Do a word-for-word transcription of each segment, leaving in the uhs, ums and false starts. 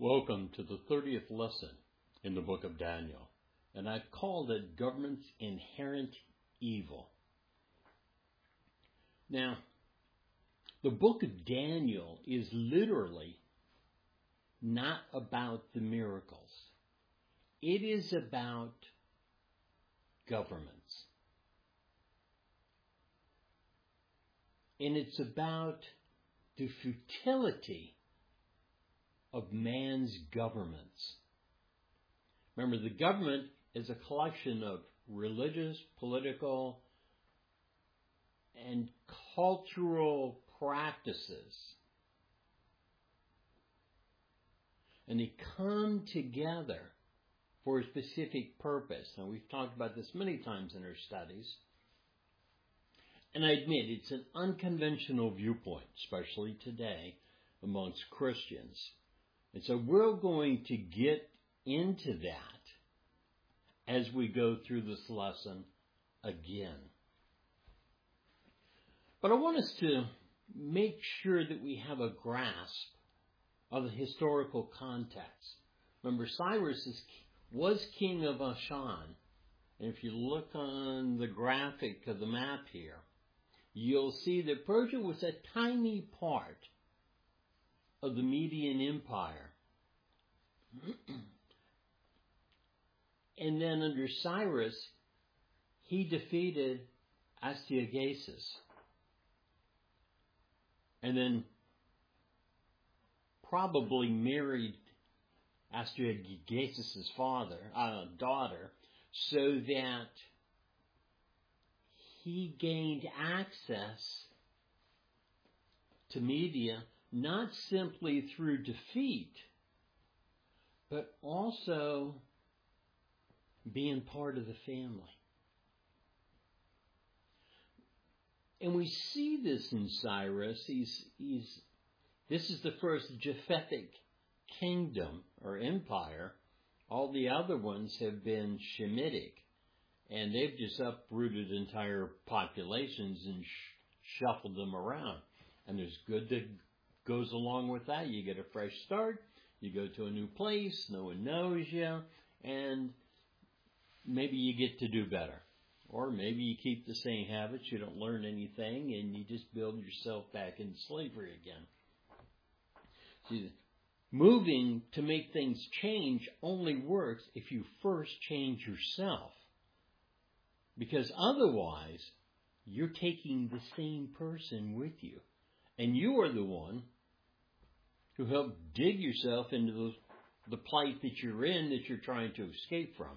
Welcome to the thirtieth lesson in the book of Daniel, and I've called it Government's Inherent Evil. Now, the book of Daniel is literally not about the miracles. It is about governments. And it's about the futility of man's governments. Remember, the government is a collection of religious, political, and cultural practices. And they come together for a specific purpose. Now, we've talked about this many times in our studies. And I admit, it's an unconventional viewpoint, especially today, amongst Christians. And so we're going to get into that as we go through this lesson again. But I want us to make sure that we have a grasp of the historical context. Remember, Cyrus is, was king of Ashan. And if you look on the graphic of the map here, you'll see that Persia was a tiny part of the Median Empire. And then under Cyrus, he defeated Astyages. And then probably married Astyages' father, uh, daughter, so that he gained access to Media not simply through defeat, but also being part of the family. And we see this in Cyrus. He's, he's, this is the first Japhetic kingdom or empire. All the other ones have been Shemitic. And they've just uprooted entire populations and sh- shuffled them around. And there's good that goes along with that. You get a fresh start. You go to a new place. No one knows you. And maybe you get to do better. Or maybe you keep the same habits. You don't learn anything. And you just build yourself back into slavery again. See, moving to make things change only works if you first change yourself. Because otherwise, you're taking the same person with you. And you are the one who helped dig yourself into the, the plight that you're in, that you're trying to escape from.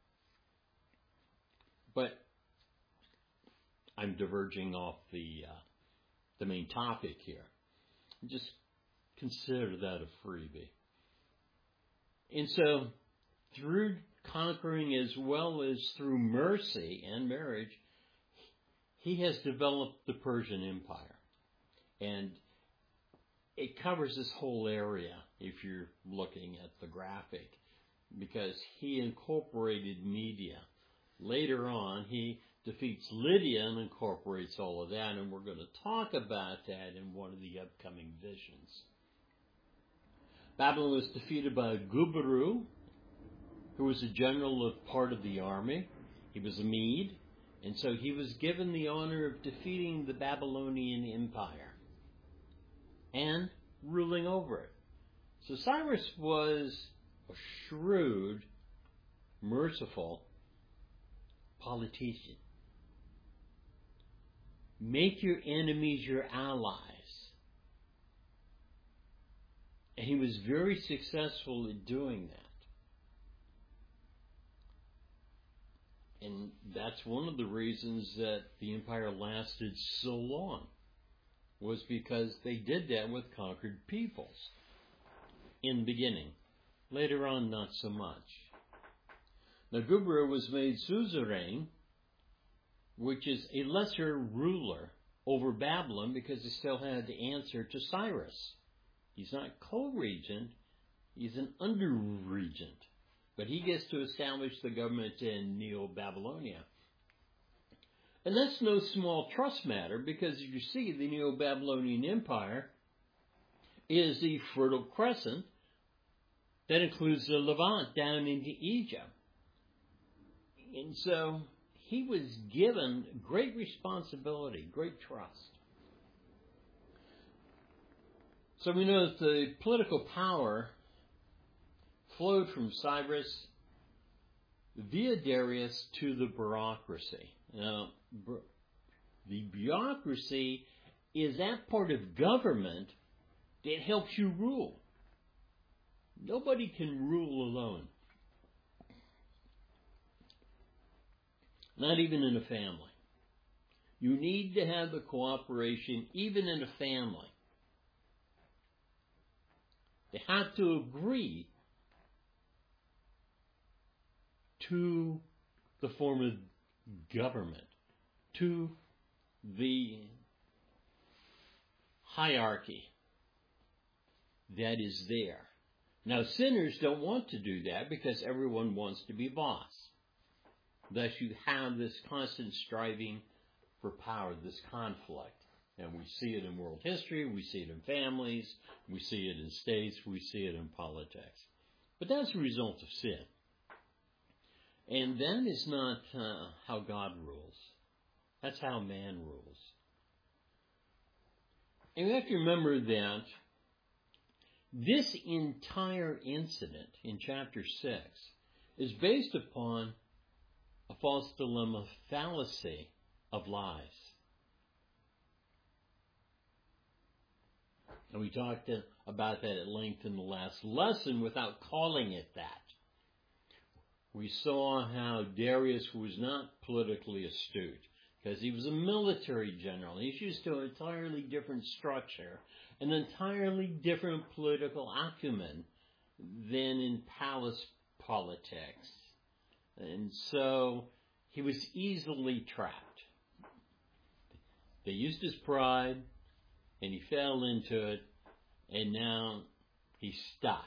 But I'm diverging off the, uh, the main topic here. Just consider that a freebie. And so, through conquering as well as through mercy and marriage, he has developed the Persian Empire. And it covers this whole area if you're looking at the graphic, because he incorporated Media. Later on, he defeats Lydia and incorporates all of that, and we're going to talk about that in one of the upcoming visions. Babylon was defeated by Gubaru, who was a general of part of the army. He was a Mede, and so he was given the honor of defeating the Babylonian Empire and ruling over it. So Cyrus was a shrewd, merciful politician. Make your enemies your allies. And he was very successful at doing that. And that's one of the reasons that the empire lasted so long, was because they did that with conquered peoples in the beginning. Later on, not so much. Now, Gubaru was made suzerain, which is a lesser ruler over Babylon, because he still had to answer to Cyrus. He's not co-regent, he's an under-regent. But he gets to establish the government in Neo-Babylonia. And that's no small trust matter, because you see the Neo-Babylonian Empire is the Fertile Crescent That includes the Levant down into Egypt. And so he was given great responsibility, great trust. So we know that the political power flowed from Cyrus via Darius to the bureaucracy. Now, the bureaucracy is that part of government that helps you rule. Nobody can rule alone. Not even in a family. You need to have the cooperation even in a family. They have to agree to the form of government, to the hierarchy that is there. Now, sinners don't want to do that because everyone wants to be boss. Thus, you have this constant striving for power, this conflict. And we see it in world history, we see it in families, we see it in states, we see it in politics. But that's a result of sin. And that is not uh, how God rules. That's how man rules. And we have to remember that this entire incident in chapter six is based upon a false dilemma fallacy of lies. And we talked about that at length in the last lesson without calling it that. We saw how Darius was not politically astute because he was a military general. He's used to an entirely different structure, an entirely different political acumen than in palace politics. And so he was easily trapped. They used his pride, and he fell into it, and now he's stuck.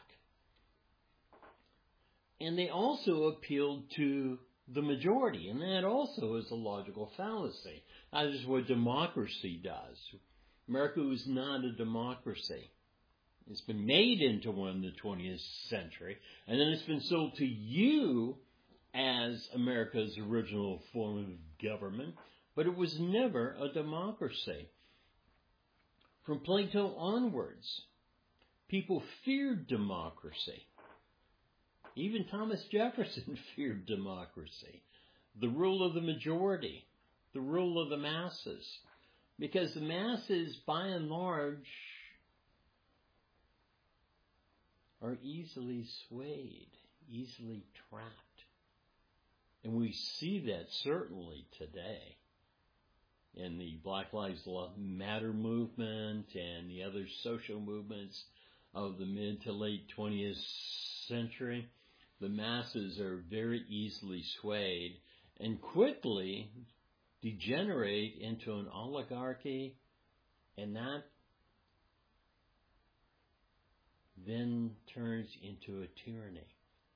And they also appealed to the majority, and that also is a logical fallacy. That is what democracy does. America is not a democracy. It's been made into one in the twentieth century, and then it's been sold to you as America's original form of government, but it was never a democracy. From Plato onwards, people feared democracy. Even Thomas Jefferson feared democracy, the rule of the majority, the rule of the masses, because the masses, by and large, are easily swayed, easily trapped. And we see that certainly today in the Black Lives Matter movement and the other social movements of the mid to late twentieth century. The masses are very easily swayed and quickly degenerate into an oligarchy, and that then turns into a tyranny.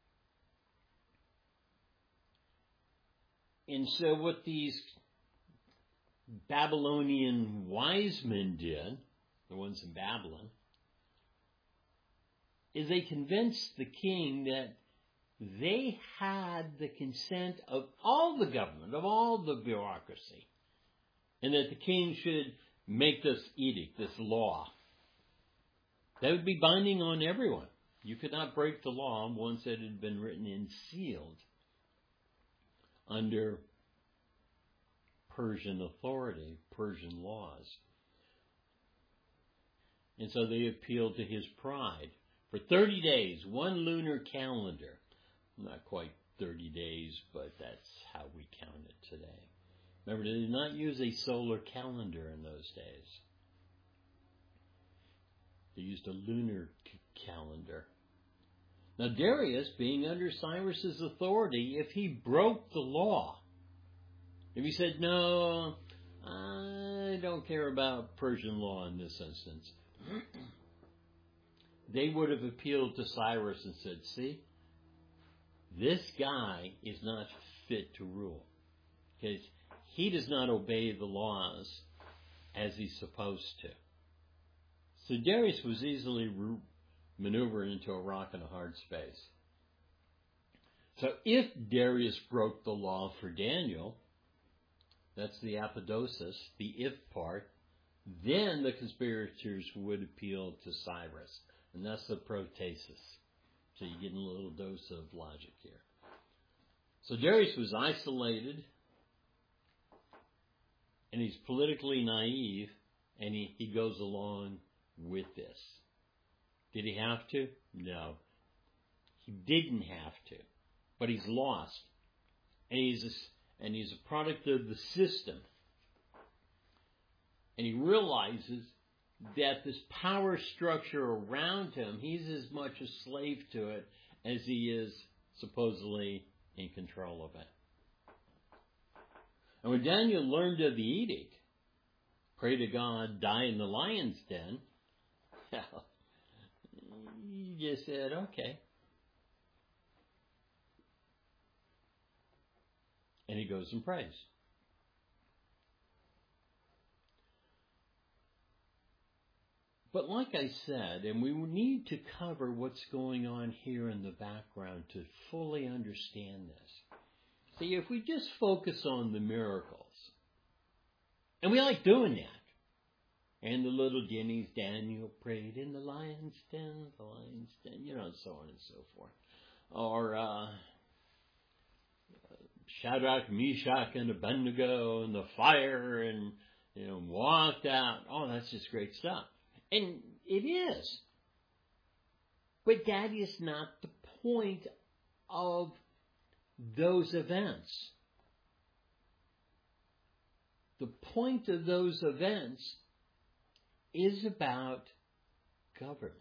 And so what these Babylonian wise men did, the ones in Babylon, is they convinced the king that they had the consent of all the government, of all the bureaucracy, and that the king should make this edict, this law. That would be binding on everyone. You could not break the law once it had been written and sealed under Persian authority, Persian laws. And so they appealed to his pride. For thirty days, one lunar calendar. Not quite thirty days, but that's how we count it today. Remember, they did not use a solar calendar in those days. They used a lunar c- calendar. Now, Darius, being under Cyrus's authority, if he broke the law, if he said, no, I don't care about Persian law in this instance, they would have appealed to Cyrus and said, see, this guy is not fit to rule because he does not obey the laws as he's supposed to. So Darius was easily re- maneuver into a rock and a hard space. So if Darius broke the law for Daniel, that's the apodosis, the if part, then the conspirators would appeal to Cyrus, and that's the protasis. So you're getting a little dose of logic here. So Darius was isolated, and he's politically naive, and he, he goes along with this. Did he have to? No. He didn't have to. But he's lost. And he's a, and he's a product of the system. And he realizes that this power structure around him, he's as much a slave to it as he is supposedly in control of it. And when Daniel learned of the edict, pray to God, die in the lion's den, well, he just said, okay. And he goes and prays. But like I said, and we need to cover what's going on here in the background to fully understand this. See, if we just focus on the miracles, and we like doing that, and the little guineas, Daniel prayed in the lion's den, the lion's den, you know, so on and so forth. Or uh, Shadrach, Meshach, and Abednego, and the fire, and, you know, walked out. Oh, that's just great stuff. And it is. But that is not the point of those events. The point of those events is about government.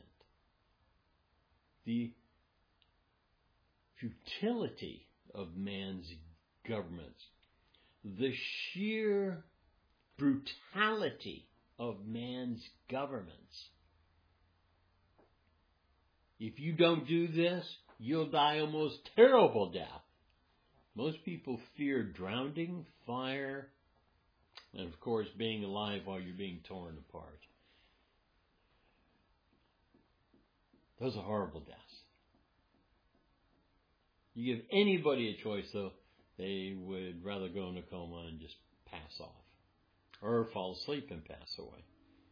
The futility of man's governments. The sheer brutality of man's governments. If you don't do this, you'll die a most terrible death. Most people fear drowning, fire, and of course being alive while you're being torn apart. Those are horrible deaths. You give anybody a choice, though, they would rather go in a coma and just pass off. Or fall asleep and pass away.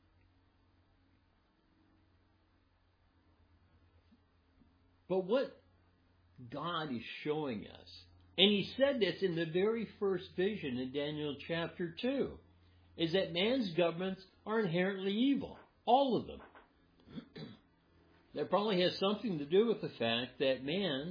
But what God is showing us, and he said this in the very first vision in Daniel chapter two, is that man's governments are inherently evil. All of them. That probably has something to do with the fact that man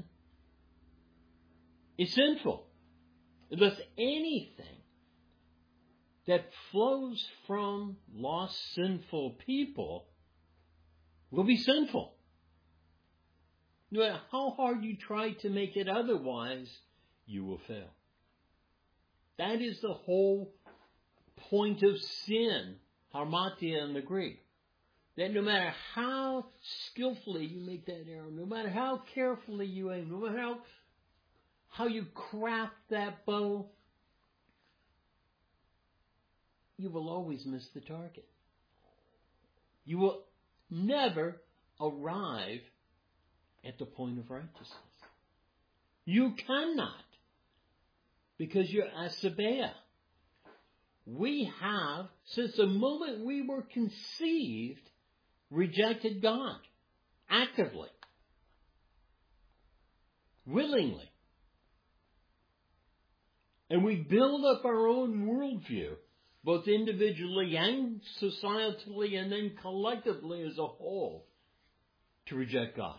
is sinful. Thus anything that flows from lost, sinful people will be sinful. No matter how hard you try to make it otherwise, you will fail. That is the whole point of sin, harmatia in the Greek. That no matter how skillfully you make that arrow, no matter how carefully you aim, no matter how, how you craft that bow, you will always miss the target. You will never arrive at the point of righteousness. You cannot, because you're asabea. We have, since the moment we were conceived, rejected God actively, willingly. And we build up our own worldview, both individually and societally, and then collectively as a whole, to reject God.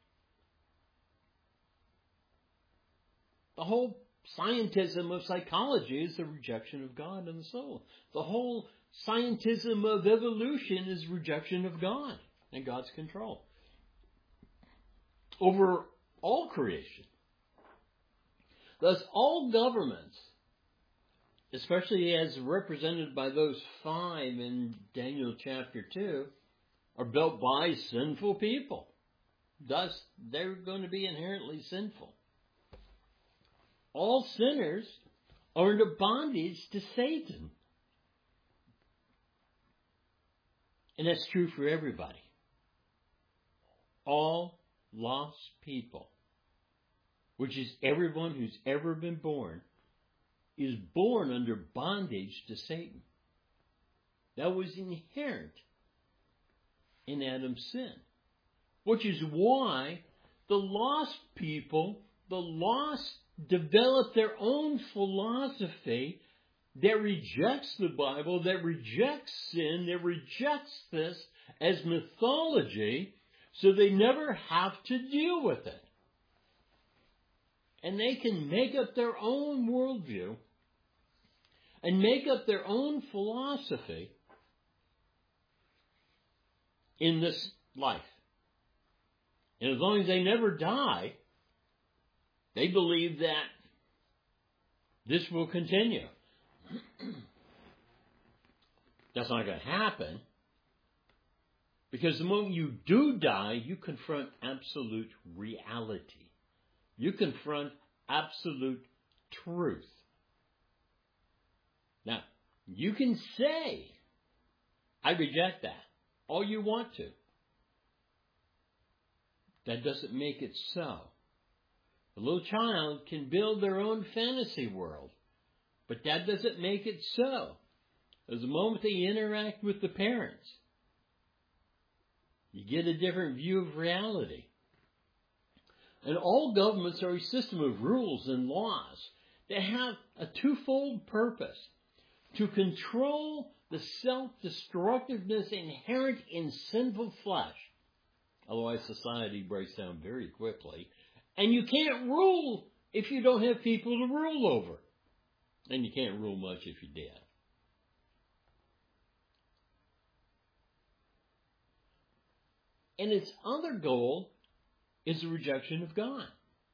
The whole scientism of psychology is the rejection of God and the soul. The whole scientism of evolution is rejection of God and God's control over all creation. Thus, all governments, especially as represented by those five in Daniel chapter two, are built by sinful people. Thus, they're going to be inherently sinful. All sinners are under bondage to Satan. And that's true for everybody. all lost people, which is everyone who's ever been born, is born under bondage to Satan. That was inherent in Adam's sin, which is why the lost people, the lost, develop their own philosophy that rejects the Bible, that rejects sin, that rejects this as mythology, so they never have to deal with it. And they can make up their own worldview and make up their own philosophy in this life. And as long as they never die, they believe that this will continue. That's not going to happen, because the moment you do die, you confront absolute reality. You confront absolute truth. Now, you can say, I reject that, all you want to. That doesn't make it so. A little child can build their own fantasy world, but that doesn't make it so. As the moment they interact with the parents, you get a different view of reality. And all governments are a system of rules and laws that have a twofold purpose: to control the self-destructiveness inherent in sinful flesh. Otherwise, society breaks down very quickly. And you can't rule if you don't have people to rule over. And you can't rule much if you're dead. And its other goal is the rejection of God.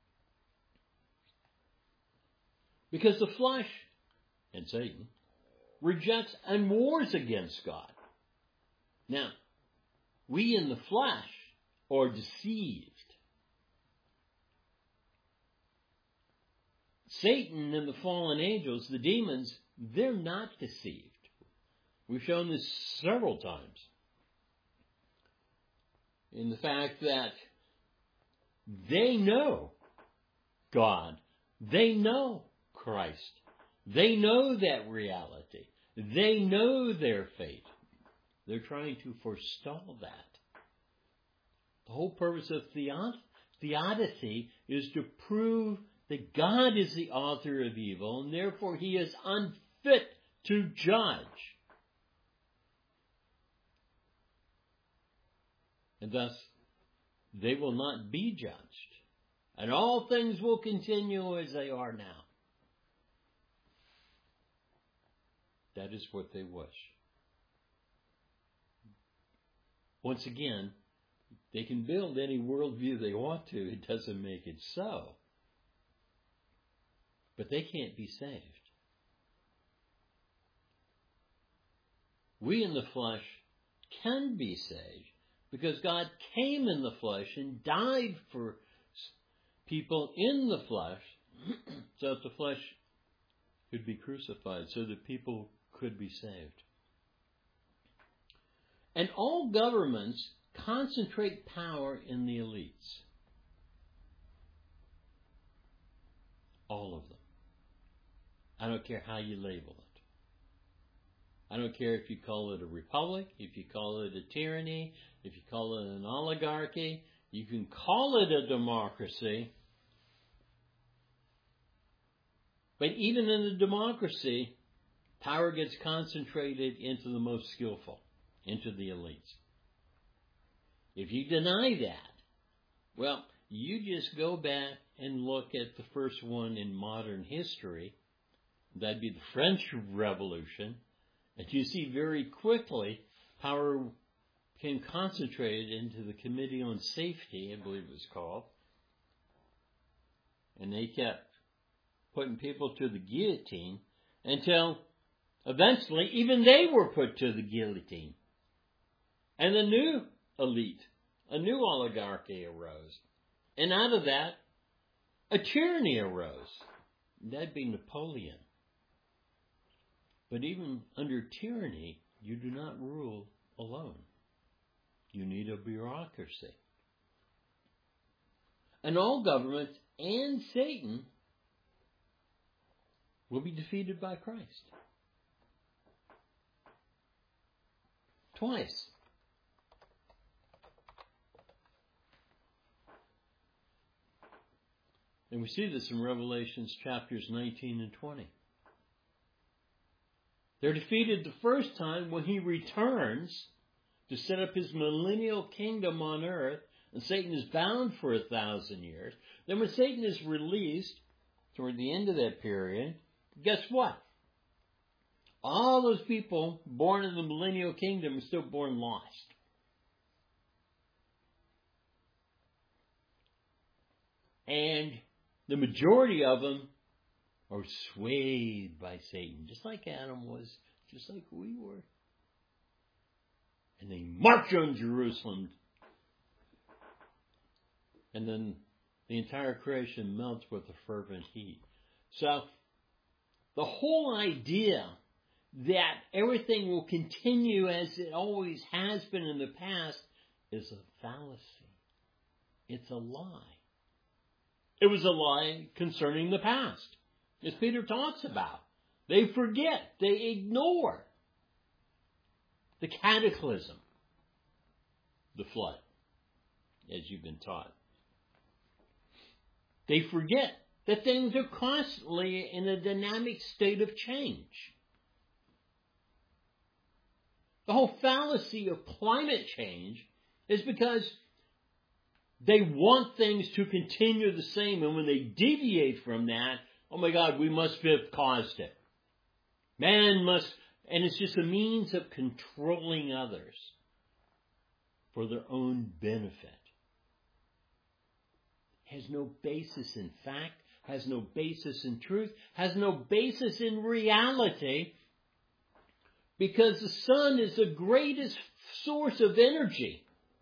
Because the flesh, and Satan, rejects and wars against God. Now, we in the flesh are deceived. Satan and the fallen angels, the demons, they're not deceived. We've shown this several times. In the fact that they know God. They know Christ. They know that reality. They know their fate. They're trying to forestall that. The whole purpose of theod- theodicy is to prove that God is the author of evil, and therefore he is unfit to judge. And thus, they will not be judged. And all things will continue as they are now. That is what they wish. Once again, they can build any worldview they want to. It doesn't make it so. But they can't be saved. We in the flesh can be saved because God came in the flesh and died for people in the flesh so that the flesh could be crucified, so that people could be saved. And all governments concentrate power in the elites. All of them. I don't care how you label it. I don't care if you call it a republic, if you call it a tyranny, if you call it an oligarchy. You can call it a democracy. But even in a democracy, power gets concentrated into the most skillful, into the elites. If you deny that, well, you just go back and look at the first one in modern history. That'd be the French Revolution. And you see very quickly power became concentrated into the Committee on Safety, I believe it was called. And they kept putting people to the guillotine until eventually even they were put to the guillotine. And a new elite, a new oligarchy arose. And out of that, a tyranny arose. That'd be Napoleon. But even under tyranny, you do not rule alone. You need a bureaucracy. And all governments and Satan will be defeated by Christ. Twice. And we see this in Revelations chapters nineteen and twenty. They're defeated the first time when he returns to set up his millennial kingdom on earth, and Satan is bound for a thousand years. Then when Satan is released toward the end of that period, guess what? All those people born in the millennial kingdom are still born lost. And the majority of them are swayed by Satan, just like Adam was, just like we were. And they march on Jerusalem. And then the entire creation melts with a fervent heat. So, the whole idea that everything will continue as it always has been in the past is a fallacy. It's a lie. It was a lie concerning the past, as Peter talks about. They forget, they ignore the cataclysm, the flood, as you've been taught. They forget that things are constantly in a dynamic state of change. The whole fallacy of climate change is because they want things to continue the same, and when they deviate from that, oh my God, we must have caused it. Man must, and it's just a means of controlling others for their own benefit. Has no basis in fact, has no basis in truth, has no basis in reality, because the sun is the greatest source of energy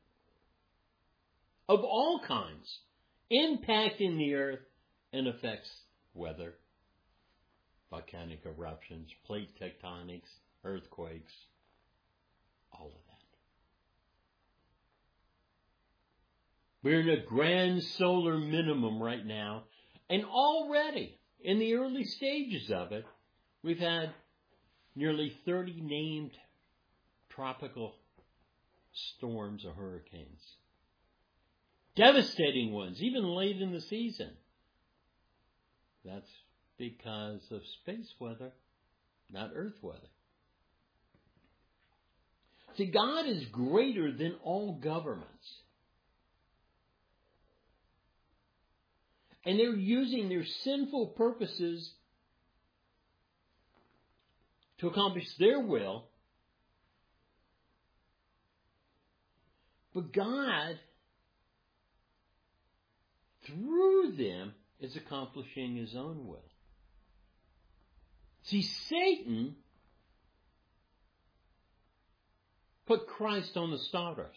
of all kinds, impacting the earth and affects weather, volcanic eruptions, plate tectonics, earthquakes, all of that. We're in a grand solar minimum right now, and already in the early stages of it, we've had nearly thirty named tropical storms or hurricanes. Devastating ones, even late in the season. That's because of space weather, not earth weather. See, God is greater than all governments. And they're using their sinful purposes to accomplish their will. But God, through them, is accomplishing his own will. See, Satan put Christ on the starters.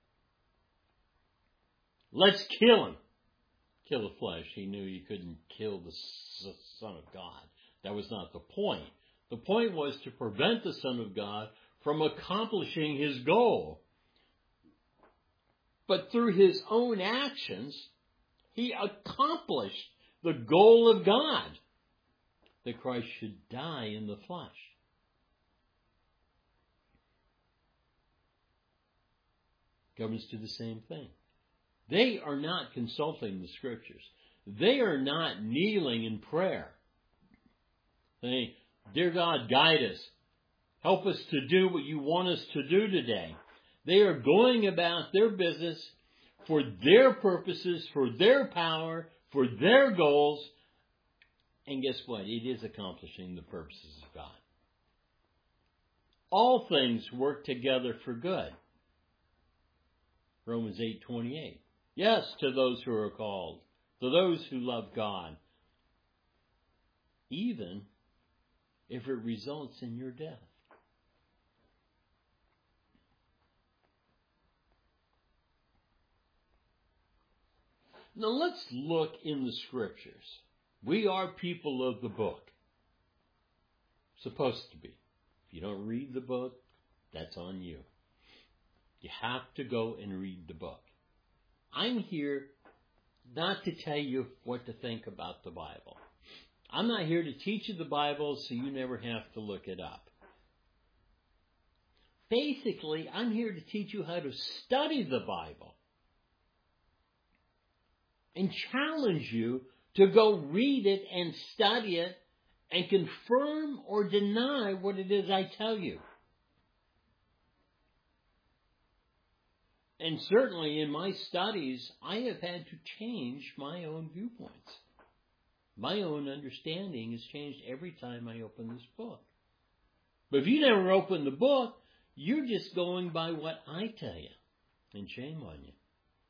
Let's kill him. Kill the flesh. He knew you couldn't kill the Son of God. That was not the point. The point was to prevent the Son of God from accomplishing his goal. But through his own actions, he accomplished the goal of God, that Christ should die in the flesh. Governments do the same thing. They are not consulting the Scriptures. They are not kneeling in prayer, saying, "Dear God, guide us. Help us to do what you want us to do today." They are going about their business for their purposes, for their power, for their goals. And guess what? It is accomplishing the purposes of God. All things work together for good. Romans eight twenty-eight. Yes, to those who are called, to those who love God, even if it results in your death. Now let's look in the Scriptures. We are people of the book. Supposed to be. If you don't read the book, that's on you. You have to go and read the book. I'm here not to tell you what to think about the Bible. I'm not here to teach you the Bible so you never have to look it up. Basically, I'm here to teach you how to study the Bible and challenge you to go read it and study it and confirm or deny what it is I tell you. And certainly in my studies, I have had to change my own viewpoints. My own understanding has changed every time I open this book. But if you never open the book, you're just going by what I tell you. And shame on you.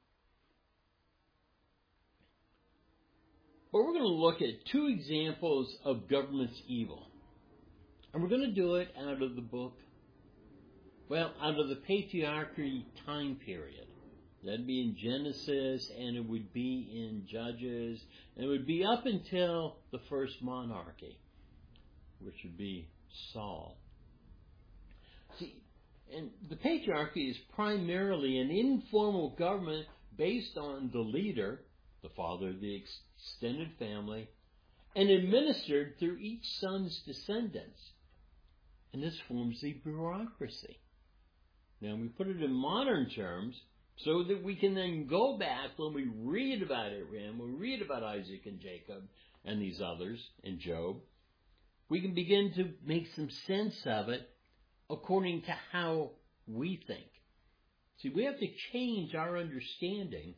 But we're going to look at two examples of government's evil. And we're going to do it out of the book, well, out of the patriarchy time period. That'd be in Genesis, and it would be in Judges, and it would be up until the first monarchy, which would be Saul. See, and the patriarchy is primarily an informal government based on the leader, the father of the extended family, and administered through each son's descendants. And this forms the bureaucracy. Now, we put it in modern terms so that we can then go back when we read about Abraham, when we read about Isaac and Jacob and these others, and Job, we can begin to make some sense of it according to how we think. See, we have to change our understanding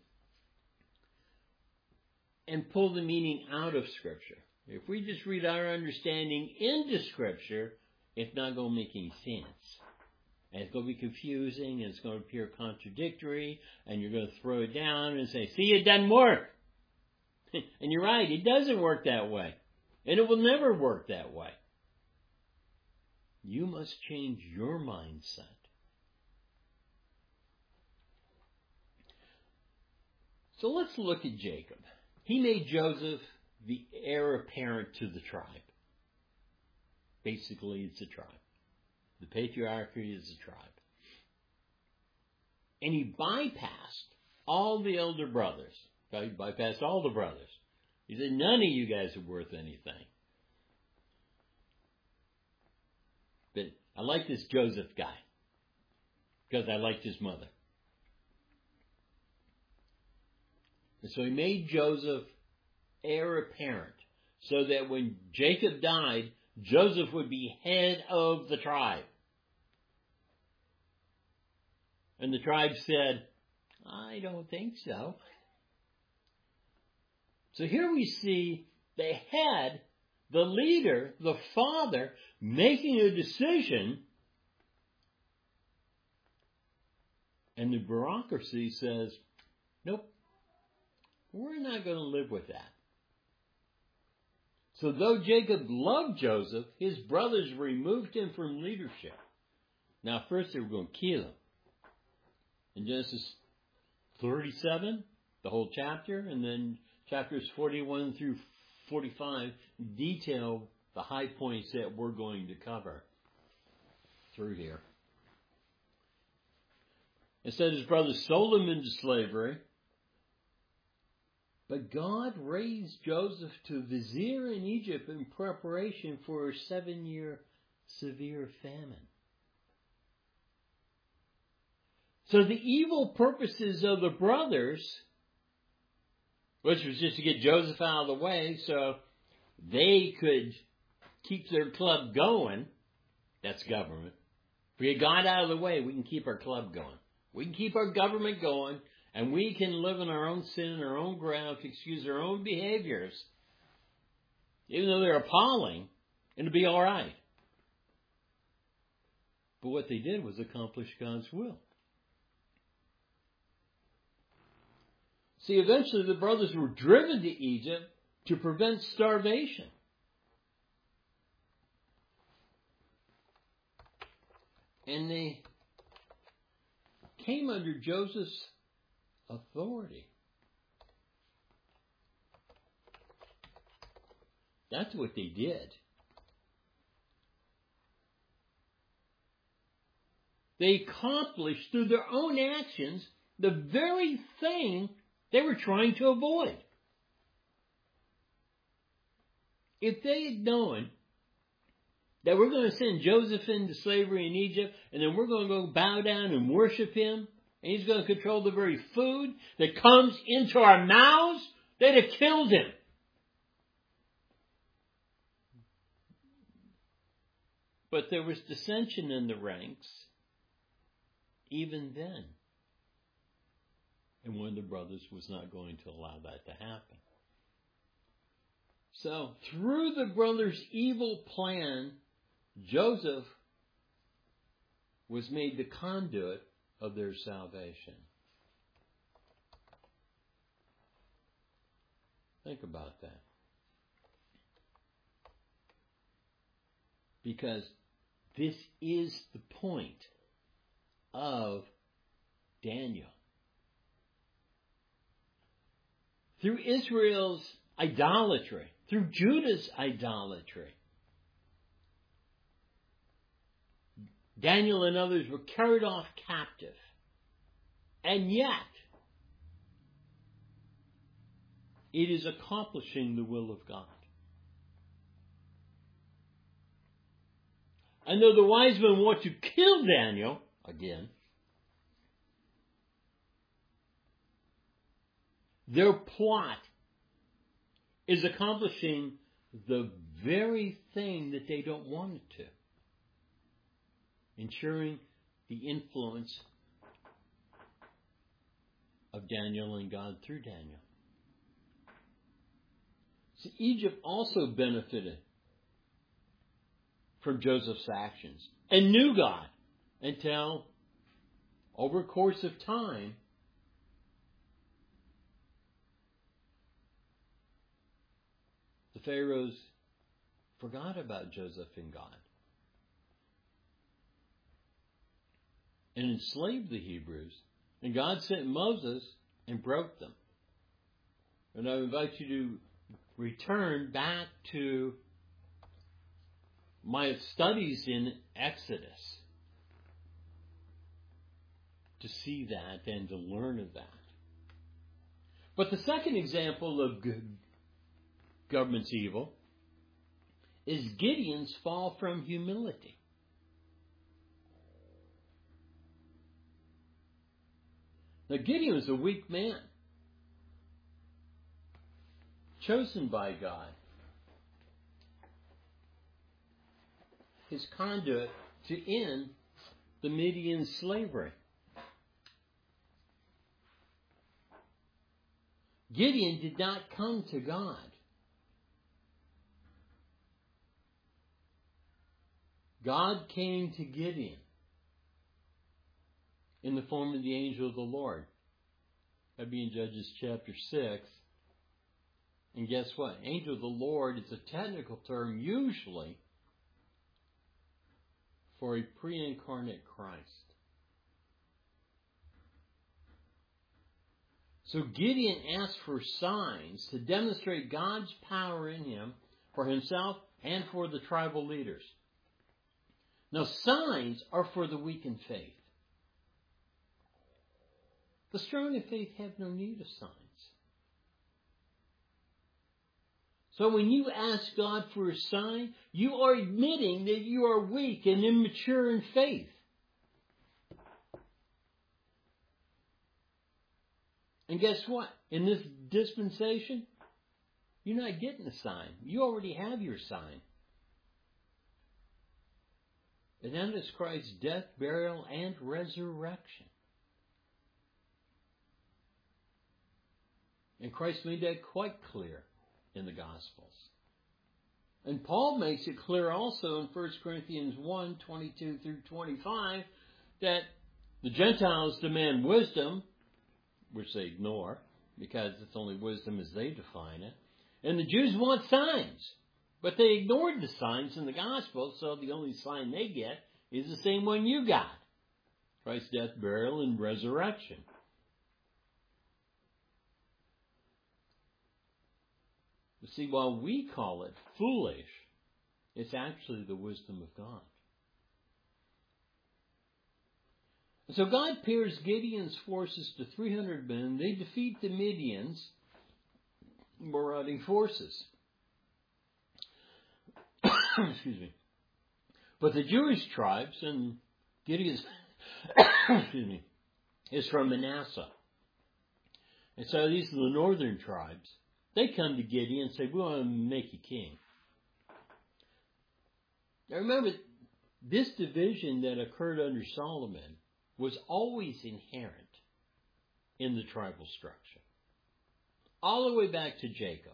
and pull the meaning out of Scripture. If we just read our understanding into Scripture, it's not going to make any sense. And it's going to be confusing, and it's going to appear contradictory, and you're going to throw it down and say, see, it doesn't work. And you're right, it doesn't work that way. And it will never work that way. You must change your mindset. So let's look at Jacob. He made Joseph the heir apparent to the tribe. Basically, it's a tribe. The patriarchy is a tribe. And he bypassed all the elder brothers. He bypassed all the brothers. He said, none of you guys are worth anything. But I like this Joseph guy because I liked his mother. And so he made Joseph heir apparent so that when Jacob died, Joseph would be head of the tribe. And the tribe said, I don't think so. So here we see the head, the leader, the father, making a decision, and the bureaucracy says, nope, we're not going to live with that. So though Jacob loved Joseph, his brothers removed him from leadership. Now first they were going to kill him. In Genesis thirty-seven, the whole chapter, and then chapters forty-one through forty-five detail the high points that we're going to cover through here. It said his brothers sold him into slavery. But God raised Joseph to vizier in Egypt in preparation for a seven-year severe famine. So the evil purposes of the brothers, which was just to get Joseph out of the way so they could keep their club going, that's government. If we get God out of the way, we can keep our club going. We can keep our government going. And we can live in our own sin, our own ground, to excuse our own behaviors, even though they're appalling, and it'll be all right. But what they did was accomplish God's will. See, eventually the brothers were driven to Egypt to prevent starvation. And they came under Joseph's authority. That's what they did. They accomplished through their own actions the very thing they were trying to avoid. If they had known that we're going to send Joseph into slavery in Egypt, and then we're going to go bow down and worship him, and he's going to control the very food that comes into our mouths, they'd have killed him. But there was dissension in the ranks even then. And one of the brothers was not going to allow that to happen. So, through the brothers' evil plan, Joseph was made the conduit of their salvation. Think about that. Because this is the point of Daniel. Through Israel's idolatry, through Judah's idolatry, Daniel and others were carried off captive. And yet, it is accomplishing the will of God. And though the wise men want to kill Daniel, again, their plot is accomplishing the very thing that they don't want it to. Ensuring the influence of Daniel and God through Daniel. See, Egypt also benefited from Joseph's actions and knew God until, over a course of time, the Pharaohs forgot about Joseph and God and enslaved the Hebrews, and God sent Moses and broke them. And I invite you to return back to my studies in Exodus to see that and to learn of that. But the second example of government's evil is Gideon's fall from humility. Now, Gideon was a weak man, chosen by God, his conduit to end the Midian slavery. Gideon did not come to God. God came to Gideon in the form of the angel of the Lord. That'd be in Judges chapter six. And guess what? Angel of the Lord is a technical term usually for a pre-incarnate Christ. So Gideon asked for signs to demonstrate God's power in him for himself and for the tribal leaders. Now, signs are for the weak in faith. The strong in faith have no need of signs. So when you ask God for a sign, you are admitting that you are weak and immature in faith. And guess what? In this dispensation, you're not getting a sign. You already have your sign. And that is Christ's death, burial, and resurrection. And Christ made that quite clear in the Gospels. And Paul makes it clear also in First Corinthians one, twenty-two through twenty-five, that the Gentiles demand wisdom, which they ignore, because it's only wisdom as they define it. And the Jews want signs. But they ignored the signs in the Gospel, so the only sign they get is the same one you got. Christ's death, burial, and resurrection. You see, while we call it foolish, it's actually the wisdom of God. So God pairs Gideon's forces to three hundred men. They defeat the Midians' marauding forces. Excuse me. But the Jewish tribes, and Gideon's excuse me, is from Manasseh. And so these are the northern tribes. They come to Gideon and say, we want to make you king. Now remember, this division that occurred under Solomon was always inherent in the tribal structure. All the way back to Jacob.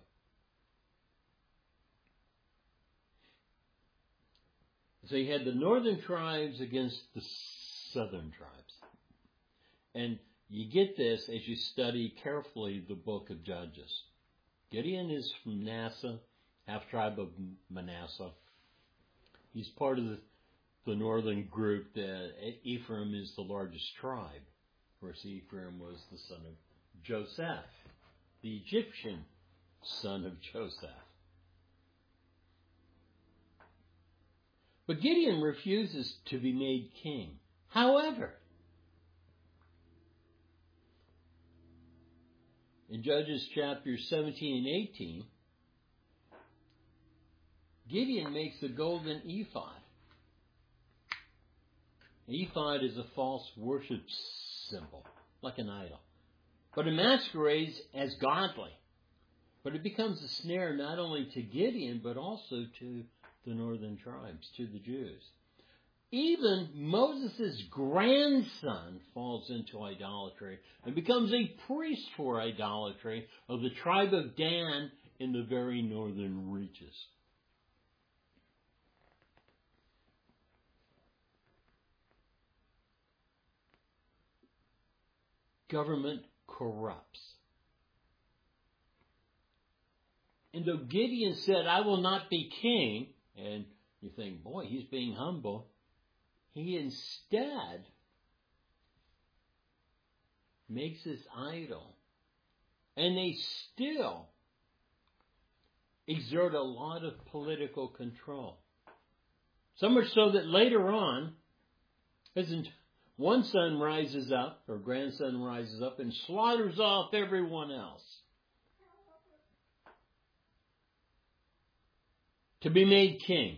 So you had the northern tribes against the southern tribes. And you get this as you study carefully the book of Judges. Gideon is from Manasseh, half tribe of Manasseh. He's part of the, the northern group. That Ephraim is the largest tribe. Of course, Ephraim was the son of Joseph, the Egyptian son of Joseph. But Gideon refuses to be made king. However, in Judges chapters seventeen and eighteen, Gideon makes a golden ephod. An ephod is a false worship symbol, like an idol. But it masquerades as godly. But it becomes a snare not only to Gideon, but also to the northern tribes, to the Jews. Even Moses' grandson falls into idolatry and becomes a priest for idolatry of the tribe of Dan in the very northern reaches. Government corrupts. And though Gideon said, I will not be king, and you think, boy, he's being humble, he instead makes his idol. And they still exert a lot of political control. So much so that later on, isn't one son rises up, or grandson rises up, and slaughters off everyone else to be made king.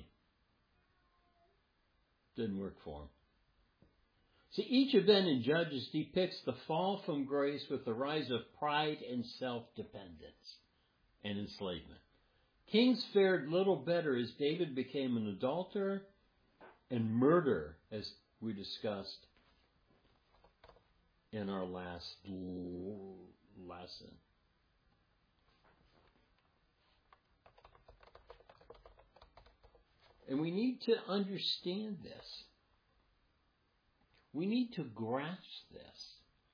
Didn't work for him. See, each event in Judges depicts the fall from grace with the rise of pride and self-dependence and enslavement. Kings fared little better as David became an adulterer and murderer, as we discussed in our last lesson. And we need to understand this. We need to grasp this.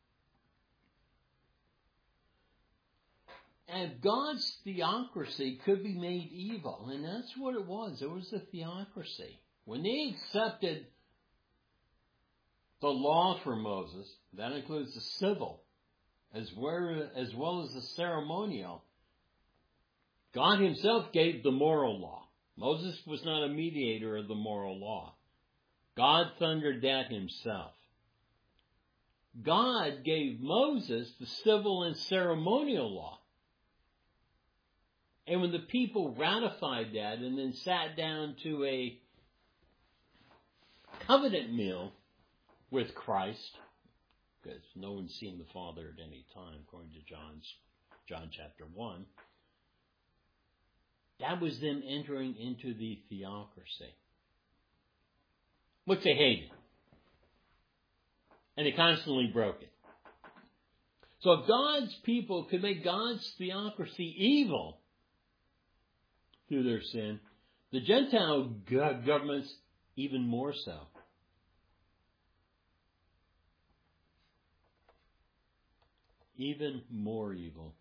And God's theocracy could be made evil, and that's what it was. It was a theocracy. When they accepted the law for Moses, that includes the civil as well as, well as the ceremonial, God himself gave the moral law. Moses was not a mediator of the moral law. God thundered that himself. God gave Moses the civil and ceremonial law. And when the people ratified that and then sat down to a covenant meal with Christ, because no one's seen the Father at any time, according to John's, John chapter one, that was them entering into the theocracy, which they hated. And they constantly broke it. So if God's people could make God's theocracy evil through their sin, the Gentile governments even more so. Even more evil.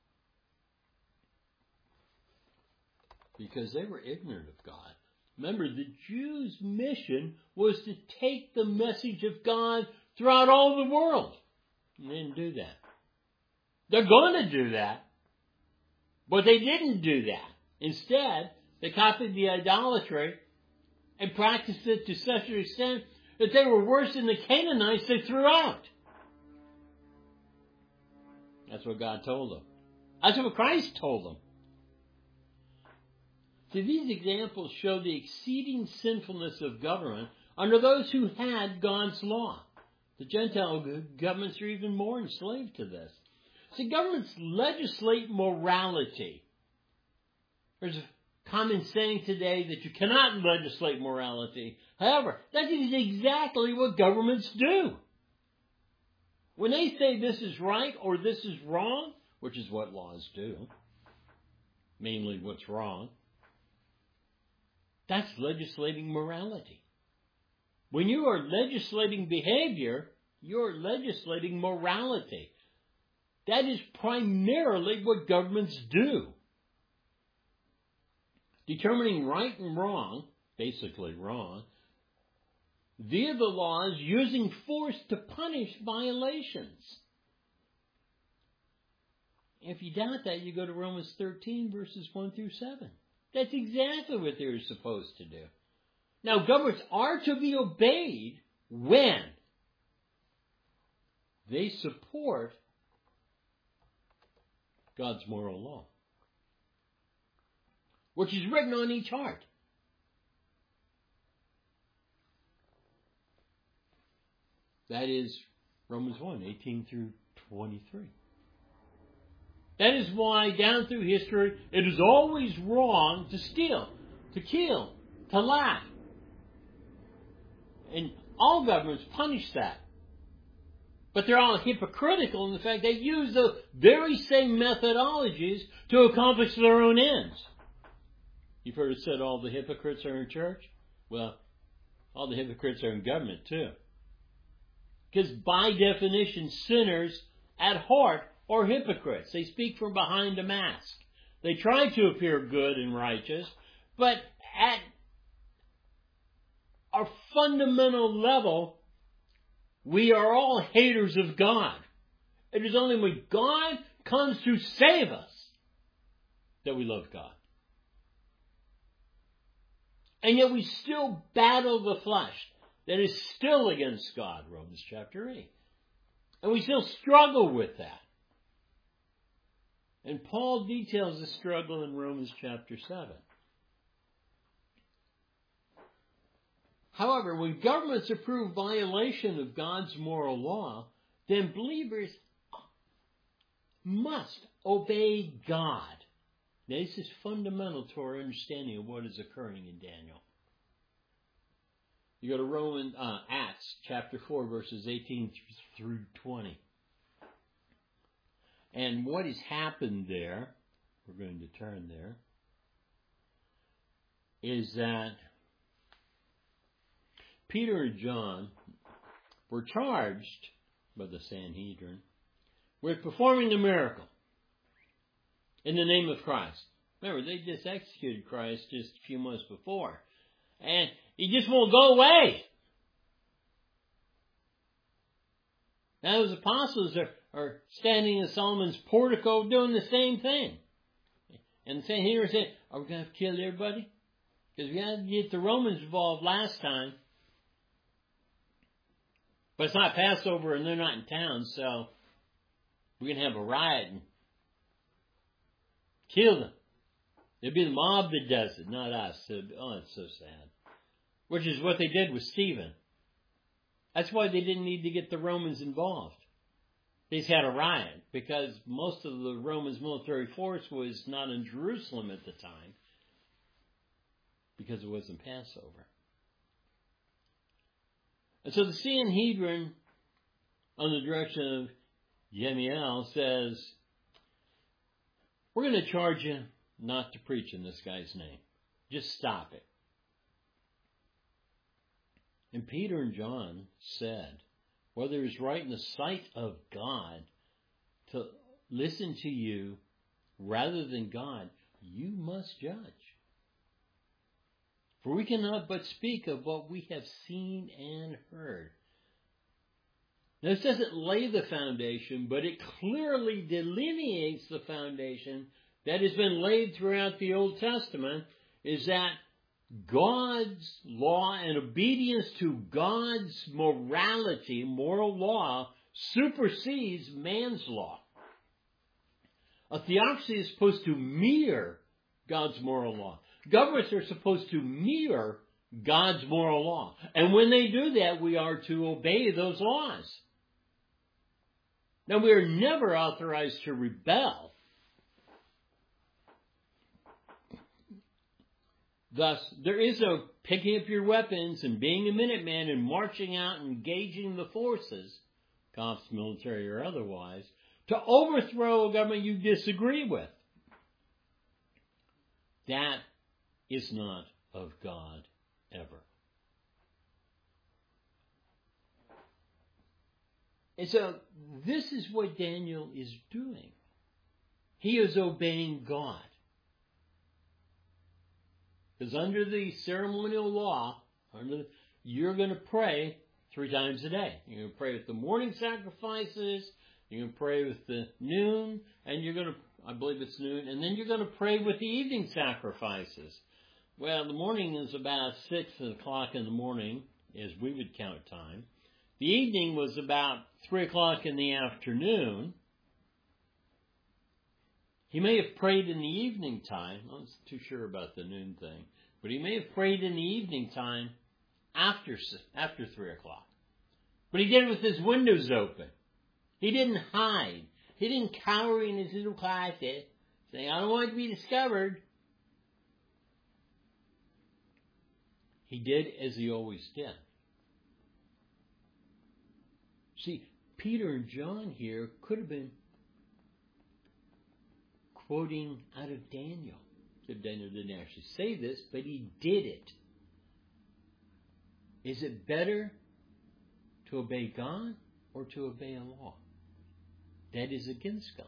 Because they were ignorant of God. Remember, the Jews' mission was to take the message of God throughout all the world. And they didn't do that. They're going to do that. But they didn't do that. Instead, they copied the idolatry and practiced it to such an extent that they were worse than the Canaanites they threw out. That's what God told them. That's what Christ told them. See, these examples show the exceeding sinfulness of government under those who had God's law. The Gentile governments are even more enslaved to this. See, governments legislate morality. There's a common saying today that you cannot legislate morality. However, that is exactly what governments do. When they say this is right or this is wrong, which is what laws do, mainly what's wrong, that's legislating morality. When you are legislating behavior, you're legislating morality. That is primarily what governments do. Determining right and wrong, basically wrong, via the laws, using force to punish violations. If you doubt that, you go to Romans thirteen, verses one through seven. That's exactly what they're supposed to do. Now, governments are to be obeyed when they support God's moral law, which is written on each heart. That is Romans one, eighteen through twenty-three. That is why down through history it is always wrong to steal, to kill, to lie. And all governments punish that. But they're all hypocritical in the fact they use the very same methodologies to accomplish their own ends. You've heard it said all the hypocrites are in church? Well, all the hypocrites are in government too. Because by definition, sinners at heart are hypocrites. They speak from behind a mask. They try to appear good and righteous, but at our fundamental level, we are all haters of God. It is only when God comes to save us that we love God. And yet we still battle the flesh that is still against God, Romans chapter eight. And we still struggle with that. And Paul details the struggle in Romans chapter seven. However, when governments approve violation of God's moral law, then believers must obey God. Now, this is fundamental to our understanding of what is occurring in Daniel. You go to Roman uh, Acts chapter four, verses eighteen through twenty. And what has happened there, we're going to turn there, is that Peter and John were charged by the Sanhedrin with performing the miracle in the name of Christ. Remember, they just executed Christ just a few months before. And he just won't go away. Now those apostles are, are standing in Solomon's portico doing the same thing. And the Sanhedrin said, are we going to have to kill everybody? Because we had to get the Romans involved last time. But it's not Passover and they're not in town, so we're going to have a riot and kill them. It'll be the mob that does it, not us. So, oh, it's so sad. Which is what they did with Stephen. That's why they didn't need to get the Romans involved. They just had a riot because most of the Romans' military force was not in Jerusalem at the time because it wasn't Passover. And so the Sanhedrin, under the direction of Gamaliel, says, we're going to charge you not to preach in this guy's name. Just stop it. And Peter and John said, whether it's right in the sight of God to listen to you rather than God, you must judge. For we cannot but speak of what we have seen and heard. Now, this doesn't lay the foundation, but it clearly delineates the foundation that has been laid throughout the Old Testament, is that God's law and obedience to God's morality, moral law, supersedes man's law. A theocracy is supposed to mirror God's moral law. Governments are supposed to mirror God's moral law. And when they do that, we are to obey those laws. Now, we are never authorized to rebel. Thus, there is no picking up your weapons and being a Minuteman and marching out and engaging the forces, cops, military or otherwise, to overthrow a government you disagree with. That is not of God ever. And so, this is what Daniel is doing. He is obeying God. Because under the ceremonial law, under the, you're going to pray three times a day. You're going to pray with the morning sacrifices, you're going to pray with the noon, and you're going to, I believe it's noon, and then you're going to pray with the evening sacrifices. Well, the morning is about six o'clock in the morning, as we would count time. The evening was about three o'clock in the afternoon. He may have prayed in the evening time. I wasn't too sure about the noon thing. But he may have prayed in the evening time after, after three o'clock. But he did it with his windows open. He didn't hide. He didn't cower in his little closet, saying, I don't want to be discovered. He did as he always did. See, Peter and John here could have been quoting out of Daniel. So Daniel didn't actually say this, but he did it. Is it better to obey God or to obey a law that is against God?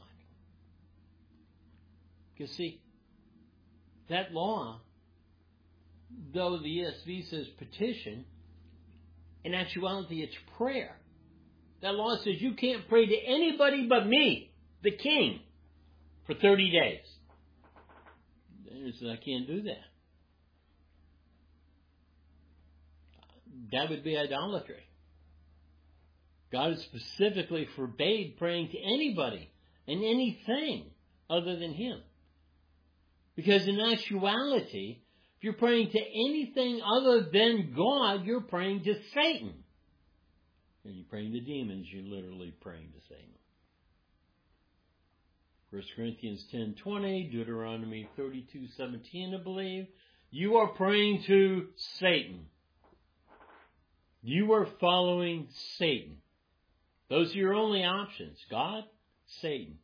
Because see, that law, though the E S V says petition, in actuality it's prayer. That law says you can't pray to anybody but me, the king, for thirty days. He says, I can't do that. That would be idolatry. God specifically forbade praying to anybody and anything other than Him. Because in actuality, if you're praying to anything other than God, you're praying to Satan. And you're praying to demons, you're literally praying to Satan. First Corinthians ten twenty, Deuteronomy thirty-two seventeen, I believe. You are praying to Satan. You are following Satan. Those are your only options. God, Satan.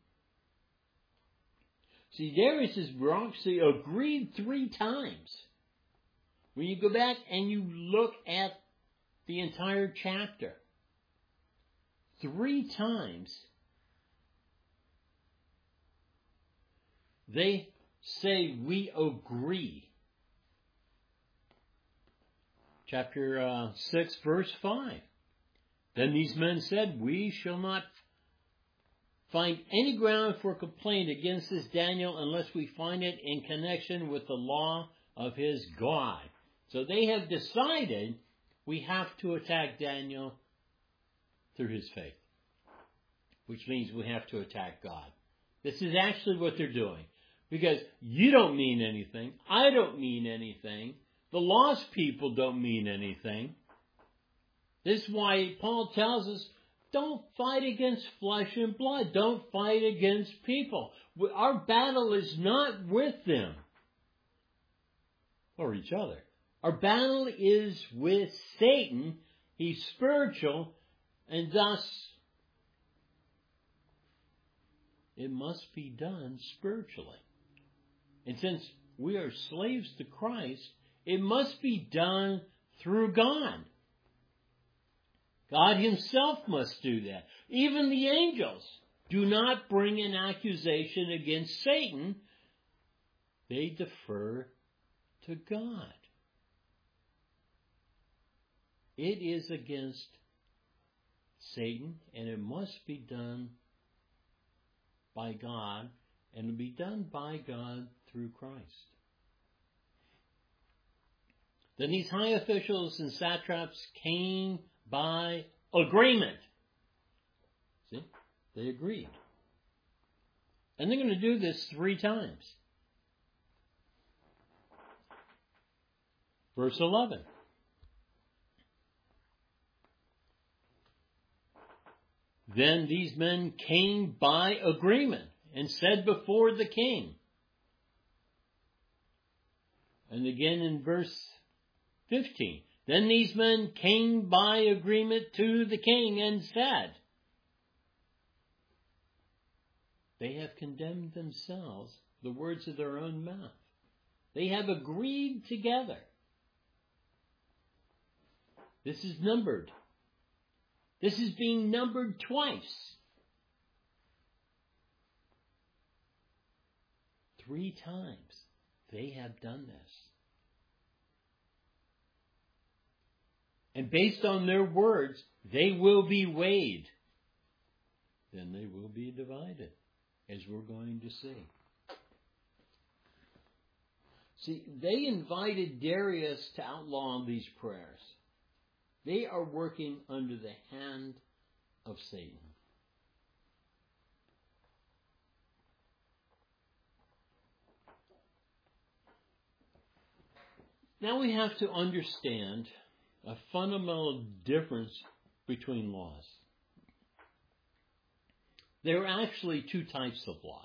See, Darius' bureaucracy agreed three times. When you go back and you look at the entire chapter, three times they say, we agree. Chapter uh, six, verse five. Then these men said, we shall not find any ground for complaint against this Daniel unless we find it in connection with the law of his God. So they have decided we have to attack Daniel through his faith, which means we have to attack God. This is actually what they're doing. Because you don't mean anything. I don't mean anything. The lost people don't mean anything. This is why Paul tells us, don't fight against flesh and blood. Don't fight against people. Our battle is not with them or each other. Our battle is with Satan. He's spiritual, and thus it must be done spiritually. And since we are slaves to Christ, it must be done through God. God Himself must do that. Even the angels do not bring an accusation against Satan. They defer to God. It is against Satan, and it must be done by God, and it'll be done by God through Christ. Then these high officials and satraps came by agreement. See? They agreed. And they're going to do this three times. Verse eleven. Then these men came by agreement and said before the king. And again in verse fifteen. Then these men came by agreement to the king and said. They have condemned themselves, the words of their own mouth. They have agreed together. This is numbered. This is being numbered twice. Three times they have done this. And based on their words, they will be weighed. Then they will be divided, as we're going to see. See, they invited Darius to outlaw these prayers. They are working under the hand of Satan. Now we have to understand a fundamental difference between laws. There are actually two types of laws.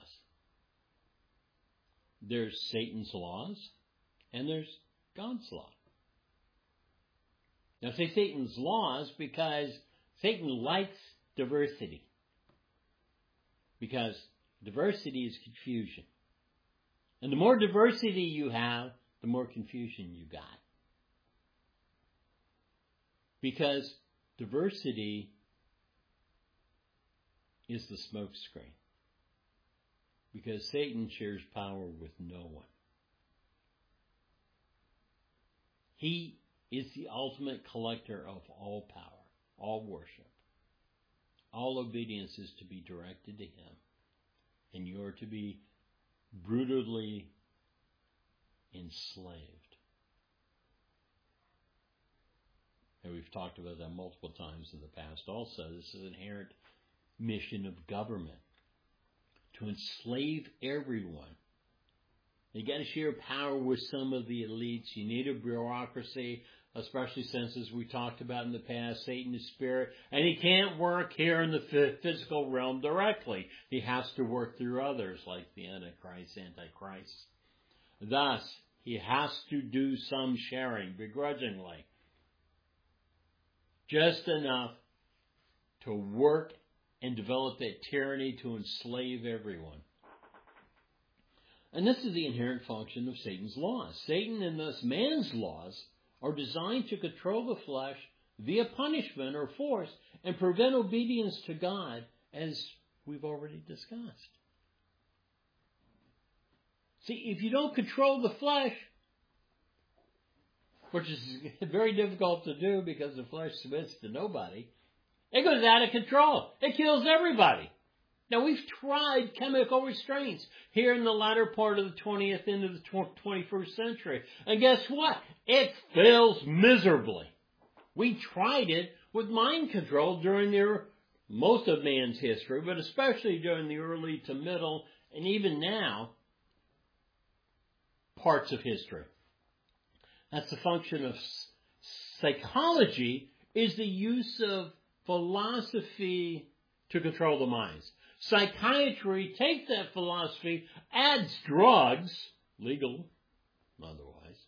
There's Satan's laws, and there's God's law. Now, I say Satan's laws because Satan likes diversity. Because diversity is confusion. And the more diversity you have, the more confusion you got. Because diversity is the smoke screen. Because Satan shares power with no one. He is the ultimate collector of all power, all worship. All obedience is to be directed to him. And you are to be brutally enslaved. And we've talked about that multiple times in the past also. This is an inherent mission of government. To enslave everyone. You got to share power with some of the elites. You need a bureaucracy, especially since, as we talked about in the past, Satan is spirit, and he can't work here in the physical realm directly. He has to work through others, like the Antichrist, Antichrist. Thus, he has to do some sharing, begrudgingly. Just enough to work and develop that tyranny to enslave everyone. And this is the inherent function of Satan's laws. Satan and thus man's laws are designed to control the flesh via punishment or force and prevent obedience to God, as we've already discussed. See, if you don't control the flesh, which is very difficult to do because the flesh submits to nobody, it goes out of control. It kills everybody. Now, we've tried chemical restraints here in the latter part of the twentieth into the twenty-first century. And guess what? It fails miserably. We tried it with mind control during the, most of man's history, but especially during the early to middle, and even now, parts of history. That's the function of psychology, is the use of philosophy to control the minds. Psychiatry takes that philosophy, adds drugs, legal, otherwise,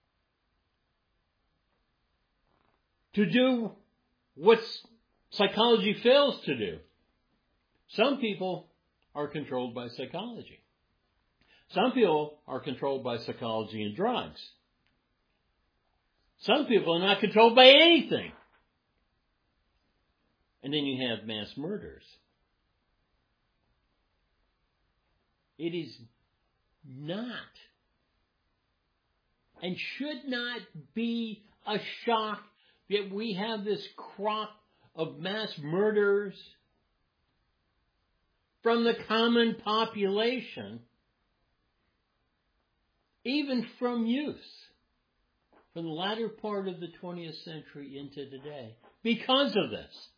to do what psychology fails to do. Some people are controlled by psychology. Some people are controlled by psychology and drugs. Some people are not controlled by anything. And then you have mass murders. It is not and should not be a shock that we have this crop of mass murders from the common population, even from youth. from the latter part of the twentieth century into today because of this.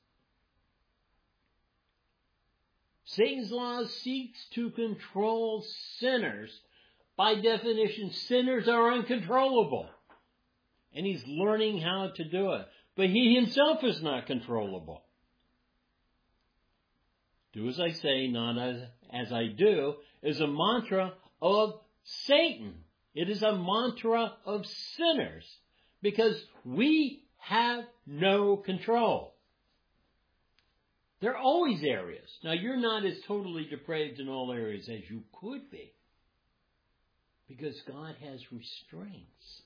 Satan's law seeks to control sinners. By definition, sinners are uncontrollable. And he's learning how to do it. But he himself is not controllable. Do as I say, not as, as I do, is a mantra of Satan. It is a mantra of sinners. Because we have no control. There are always areas. Now, you're not as totally depraved in all areas as you could be. Because God has restraints.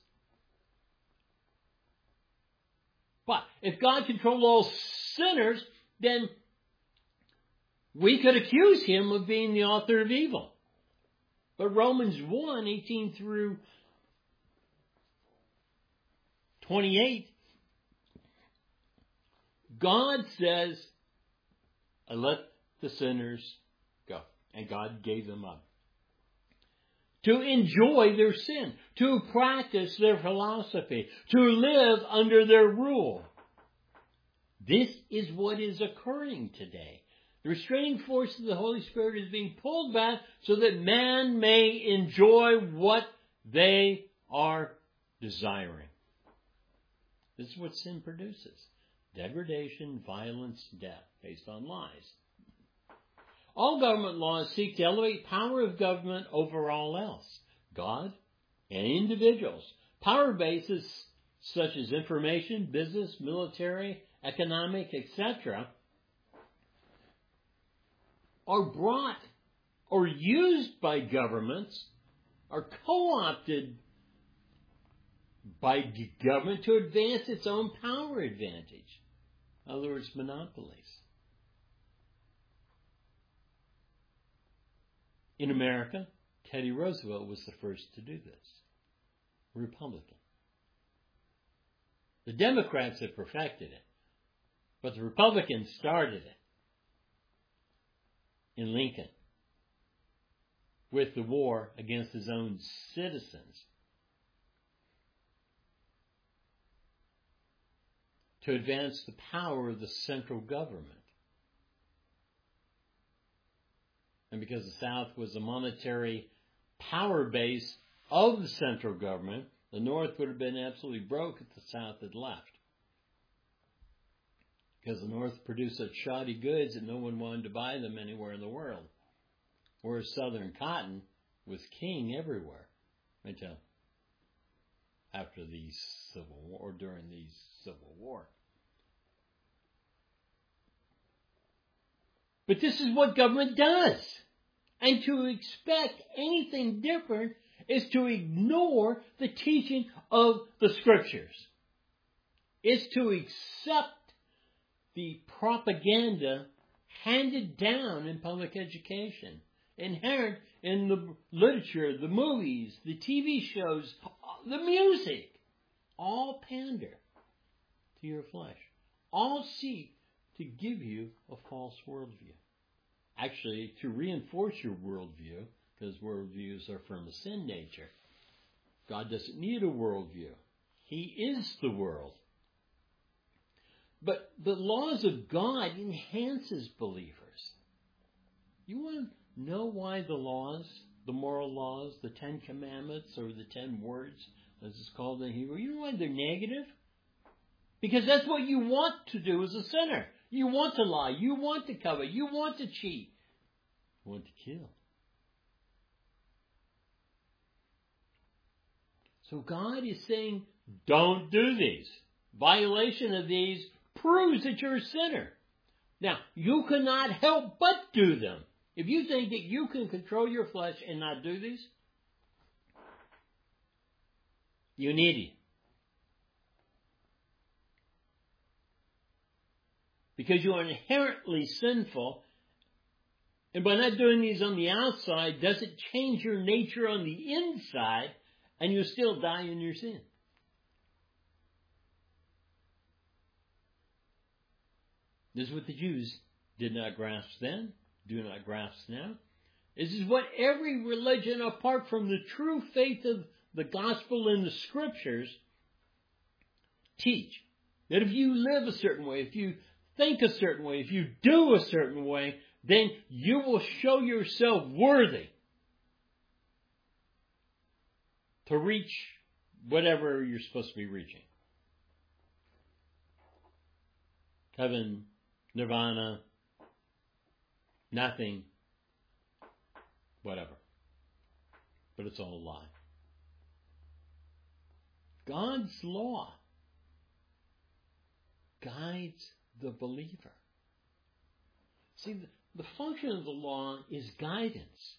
But if God controlled all sinners, then we could accuse him of being the author of evil. But Romans one, eighteen through twenty-eight, God says, I let the sinners go. And God gave them up. To enjoy their sin. To practice their philosophy. To live under their rule. This is what is occurring today. The restraining force of the Holy Spirit is being pulled back so that man may enjoy what they are desiring. This is what sin produces. Degradation, violence, death, based on lies. All government laws seek to elevate power of government over all else. God and individuals. Power bases such as information, business, military, economic, et cetera are brought or used by governments, are co-opted by government to advance its own power advantage. In other words, monopolies. In America, Teddy Roosevelt was the first to do this. Republican. The Democrats have perfected it, but the Republicans started it in Lincoln with the war against his own citizens to advance the power of the central government. And because the South was a monetary power base of the central government, the North would have been absolutely broke if the South had left. Because the North produced such shoddy goods that no one wanted to buy them anywhere in the world. Whereas Southern cotton was king everywhere until after the Civil War, or during the Civil War. But this is what government does. And to expect anything different is to ignore the teaching of the Scriptures. It's to accept the propaganda handed down in public education, inherent in the literature, the movies, the T V shows, the music. All pander to your flesh. All seek to give you a false worldview. Actually, to reinforce your worldview, because worldviews are from a sin nature. God doesn't need a worldview. He is the world. But the laws of God enhances believers. You want to know why the laws, the moral laws, the Ten Commandments, or the Ten Words, as it's called in Hebrew, you know why they're negative? Because that's what you want to do as a sinner. You want to lie. You want to covet. You want to cheat. You want to kill. So God is saying, don't do these. Violation of these proves that you're a sinner. Now, you cannot help but do them. If you think that you can control your flesh and not do these, you're an idiot. Because you are inherently sinful, and by not doing these on the outside, doesn't change your nature on the inside, and you still die in your sin. This is what the Jews did not grasp then, do not grasp now. This is what every religion, apart from the true faith of the gospel and the Scriptures, teach that if you live a certain way, if you think a certain way, if you do a certain way, then you will show yourself worthy to reach whatever you're supposed to be reaching. Heaven, nirvana, nothing, whatever. But it's all a lie. God's law guides the believer. See, the, the function of the law is guidance.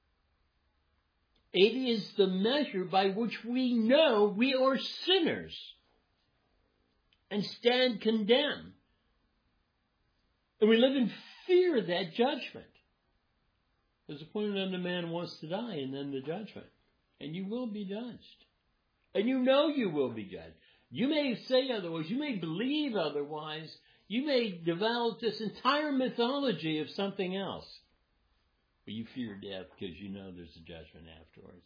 It is the measure by which we know we are sinners and stand condemned. And we live in fear of that judgment. There's appointed unto man wants to die, and then the judgment. And you will be judged. And you know you will be judged. You may say otherwise. You may believe otherwise. You may develop this entire mythology of something else. But you fear death because you know there's a judgment afterwards.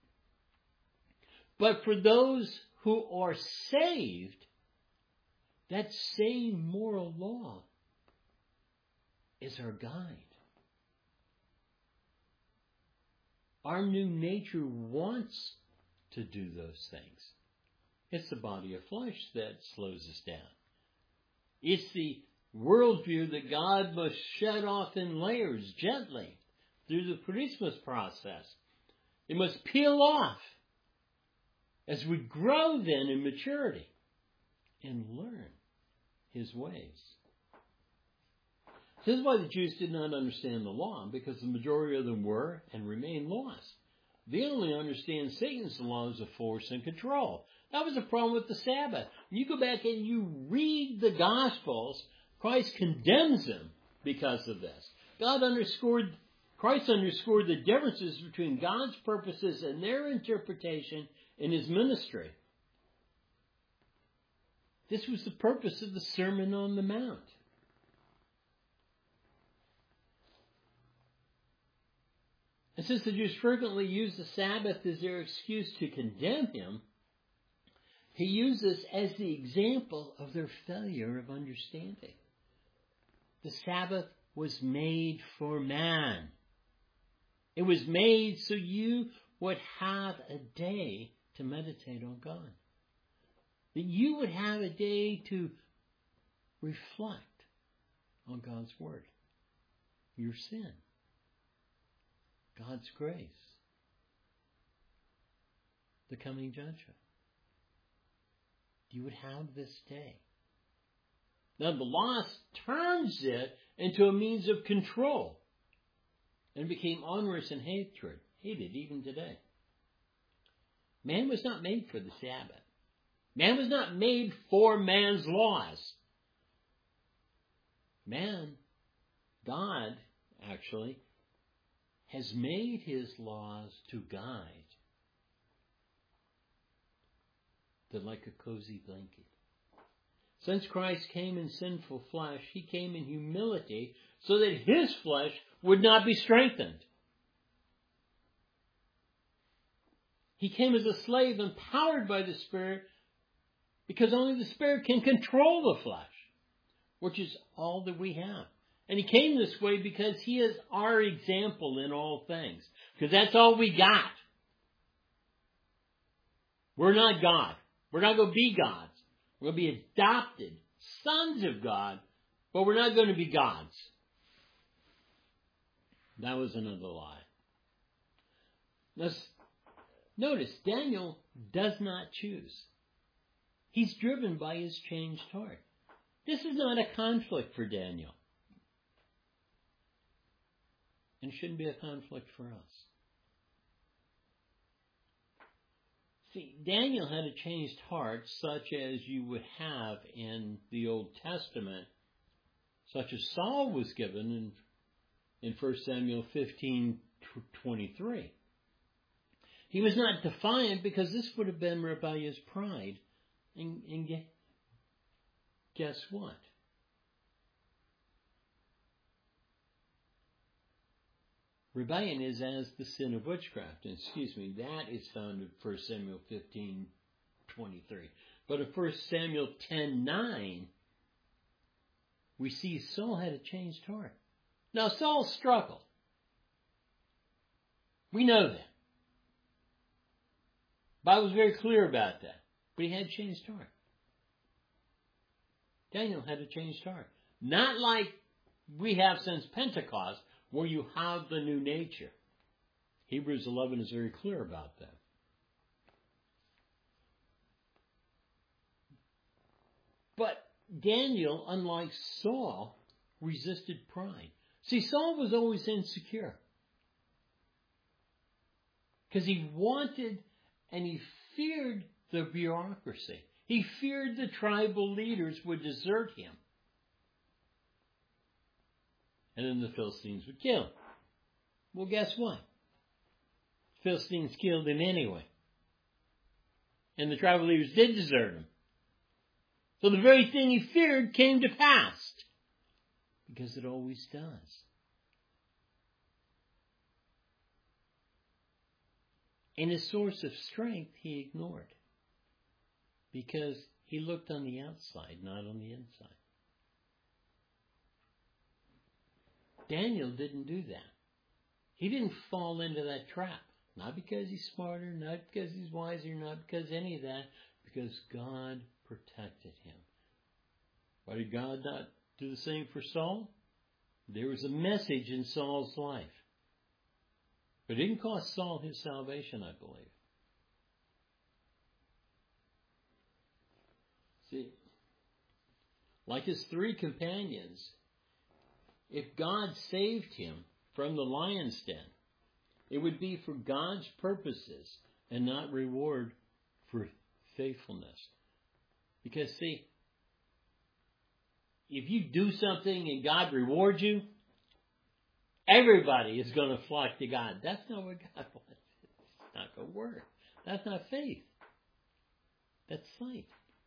But for those who are saved, that same moral law is our guide. Our new nature wants to do those things. It's the body of flesh that slows us down. It's the worldview that God must shed off in layers gently through the Christmas process. It must peel off as we grow then in maturity and learn His ways. This is why the Jews did not understand the law, because the majority of them were and remain lost. They only understand Satan's laws of force and control. That was the problem with the Sabbath. When you go back and you read the Gospels, Christ condemns them because of this. God underscored, Christ underscored the differences between God's purposes and their interpretation in His ministry. This was the purpose of the Sermon on the Mount. And since the Jews frequently use the Sabbath as their excuse to condemn Him, He uses as the example of their failure of understanding. The Sabbath was made for man. It was made so you would have a day to meditate on God. That you would have a day to reflect on God's Word, your sin, God's grace, the coming judgment. You would have this day. Now the loss turns it into a means of control and became onerous and hatred, hated even today. Man was not made for the Sabbath. Man was not made for man's laws. Man, God, actually, has made His laws to guide. They're like a cozy blanket. Since Christ came in sinful flesh, He came in humility so that His flesh would not be strengthened. He came as a slave empowered by the Spirit because only the Spirit can control the flesh, which is all that we have. And He came this way because He is our example in all things. Because that's all we got. We're not God. We're not going to be gods. We're going to be adopted sons of God, but we're not going to be gods. That was another lie. Now, notice, Daniel does not choose. He's driven by his changed heart. This is not a conflict for Daniel. And shouldn't be a conflict for us. See, Daniel had a changed heart such as you would have in the Old Testament, such as Saul was given in, in First Samuel fifteen twenty-three. He was not defiant because this would have been rebellious pride. And, and guess what? Rebellion is as the sin of witchcraft. And excuse me, that is found in First Samuel fifteen twenty-three. But in First Samuel ten nine, we see Saul had a changed heart. Now, Saul struggled. We know that. The Bible was very clear about that. But he had a changed heart. Daniel had a changed heart. Not like we have since Pentecost, where you have the new nature. Hebrews eleven is very clear about that. But Daniel, unlike Saul, resisted pride. See, Saul was always insecure. Because he wanted and he feared the bureaucracy. He feared the tribal leaders would desert him. And then the Philistines would kill him. Well, guess what? The Philistines killed him anyway. And the tribal leaders did desert him. So the very thing he feared came to pass. Because it always does. And his source of strength he ignored. Because he looked on the outside, not on the inside. Daniel didn't do that. He didn't fall into that trap. Not because he's smarter, not because he's wiser, not because any of that. Because God protected him. Why did God not do the same for Saul? There was a message in Saul's life. But it didn't cost Saul his salvation, I believe. See, like his three companions, if God saved him from the lion's den, it would be for God's purposes and not reward for faithfulness. Because, see, if you do something and God rewards you, everybody is going to flock to God. That's not what God wants. It's not going to work. That's not faith. That's sight.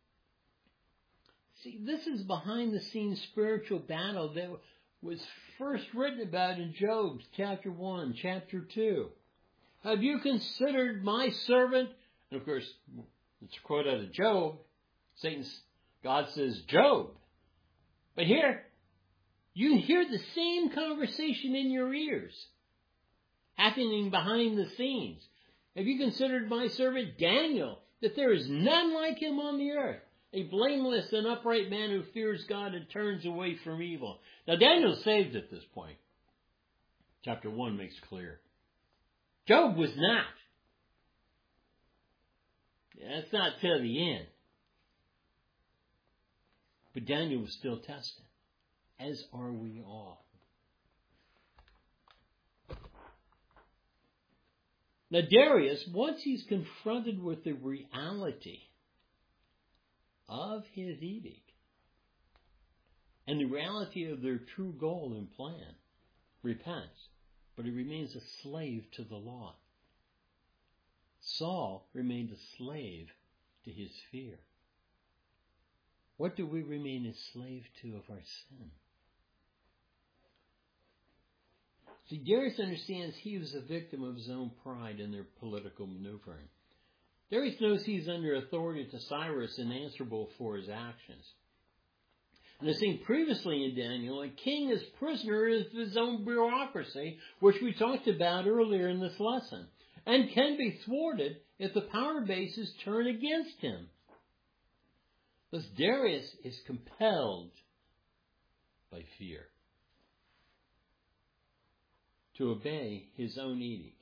See, this is behind the scenes spiritual battle that was first written about in Job chapter one, chapter two. Have you considered my servant? And of course, it's a quote out of Job. Satan's, God says, Job. But here, you hear the same conversation in your ears, happening behind the scenes. Have you considered my servant Daniel, that there is none like him on the earth, a blameless and upright man who fears God and turns away from evil? Now, Daniel's saved at this point. Chapter one makes clear. Job was not. That's not till the end. But Daniel was still tested, as are we all. Now Darius, once he's confronted with the reality of his edict and the reality of their true goal and plan, repents, but he remains a slave to the law. Saul remained a slave to his fear. What do we remain a slave to of our sin? See, Darius understands he was a victim of his own pride in their political maneuvering. Darius knows he's under authority to Cyrus and answerable for his actions. And as seen previously in Daniel, a king is prisoner of his own bureaucracy, which we talked about earlier in this lesson, and can be thwarted if the power bases turn against him. Thus Darius is compelled by fear to obey his own edict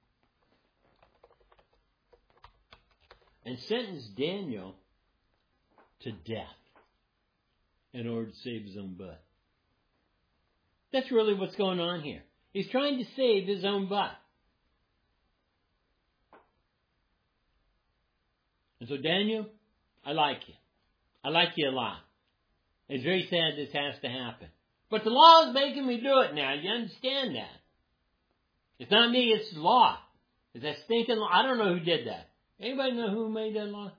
and sentence Daniel to death in order to save his own butt. That's really what's going on here. He's trying to save his own butt. And so Daniel, I like you. I like you a lot. It's very sad this has to happen. But the law is making me do it now. You understand that? It's not me, it's the law. It's that stinking law. I don't know who did that. Anybody know who made that law?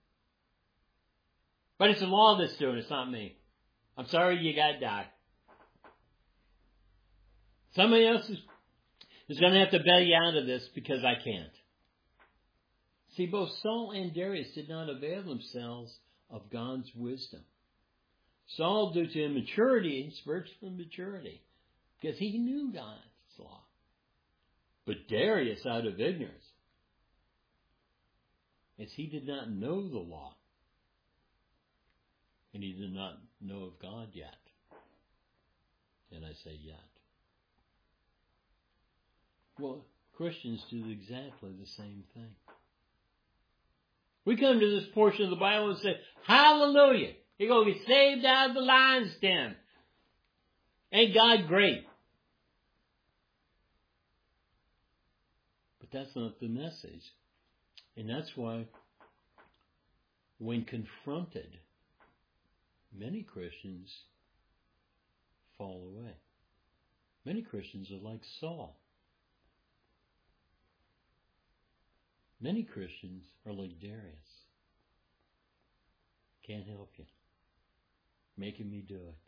But it's the law that's doing it, it's not me. I'm sorry you got to die. Somebody else is, is going to have to bail you out of this because I can't. See, both Saul and Darius did not avail themselves of God's wisdom. Saul due to immaturity and spiritual immaturity, because he knew God's law. But Darius out of ignorance, as he did not know the law, and he did not know of God yet. And I say yet. Well, Christians do exactly the same thing. We come to this portion of the Bible and say, hallelujah, you're going to be saved out of the lion's den. Ain't God great? But that's not the message. And that's why when confronted, many Christians fall away. Many Christians are like Saul. Many Christians are like Darius. Can't help you. Making me do it.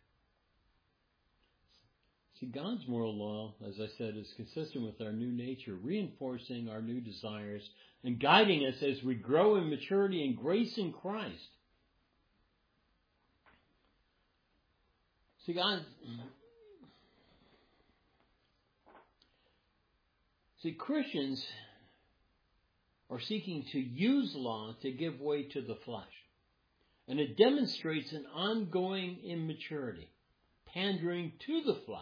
See, God's moral law, as I said, is consistent with our new nature, reinforcing our new desires and guiding us as we grow in maturity and grace in Christ. See, God, see, Christians are seeking to use law to give way to the flesh. And it demonstrates an ongoing immaturity, pandering to the flesh.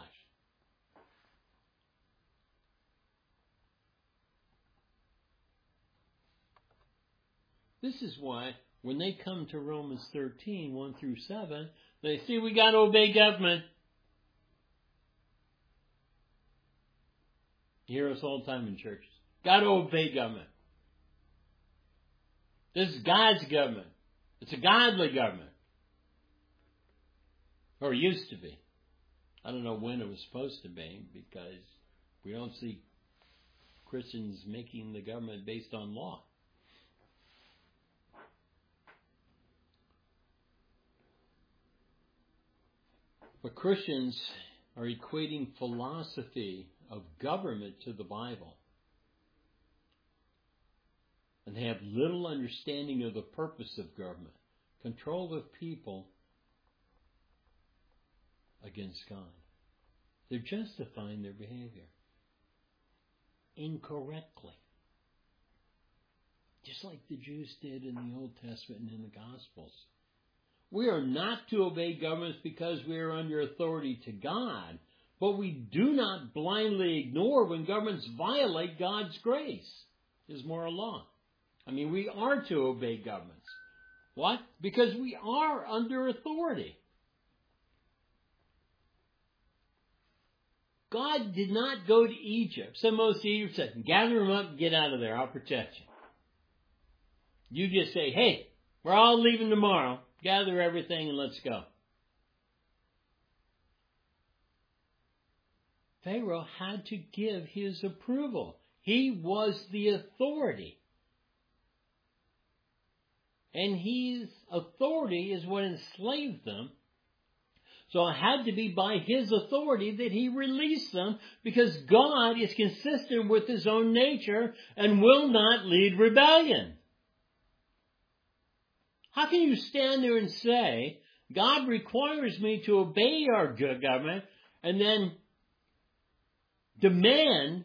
This is why when they come to Romans thirteen, one through seven, they say we got to obey government. You hear us all the time in churches. Got to obey government. This is God's government. It's a godly government. Or it used to be. I don't know when it was supposed to be, because we don't see Christians making the government based on law. But Christians are equating philosophy of government to the Bible. And they have little understanding of the purpose of government. Control of people against God. They're justifying their behavior incorrectly. Just like the Jews did in the Old Testament and in the Gospels. We are not to obey governments because we are under authority to God, but we do not blindly ignore when governments violate God's grace, His moral law. I mean, we are to obey governments. What? Because we are under authority. God did not go to Egypt. Some most Egypt said, gather them up and get out of there. I'll protect you. You just say, hey, we're all leaving tomorrow. Gather everything and let's go. Pharaoh had to give his approval. He was the authority. And his authority is what enslaved them. So it had to be by his authority that he released them, because God is consistent with his own nature and will not lead rebellion. How can you stand there and say, God requires me to obey our good government, and then demand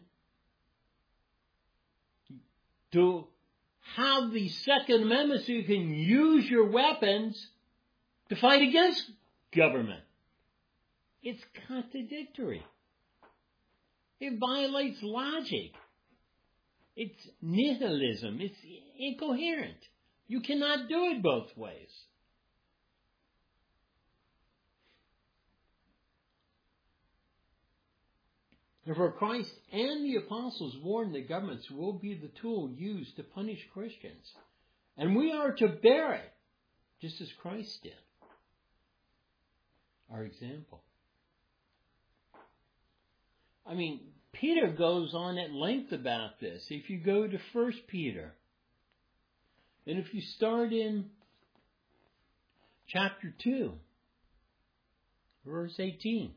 to have the Second Amendment so you can use your weapons to fight against government? It's contradictory. It violates logic. It's nihilism. It's incoherent. You cannot do it both ways. Therefore, Christ and the apostles warned that governments will be the tool used to punish Christians. And we are to bear it, just as Christ did. Our example. I mean, Peter goes on at length about this. If you go to First Peter, and if you start in chapter two, verse eighteen,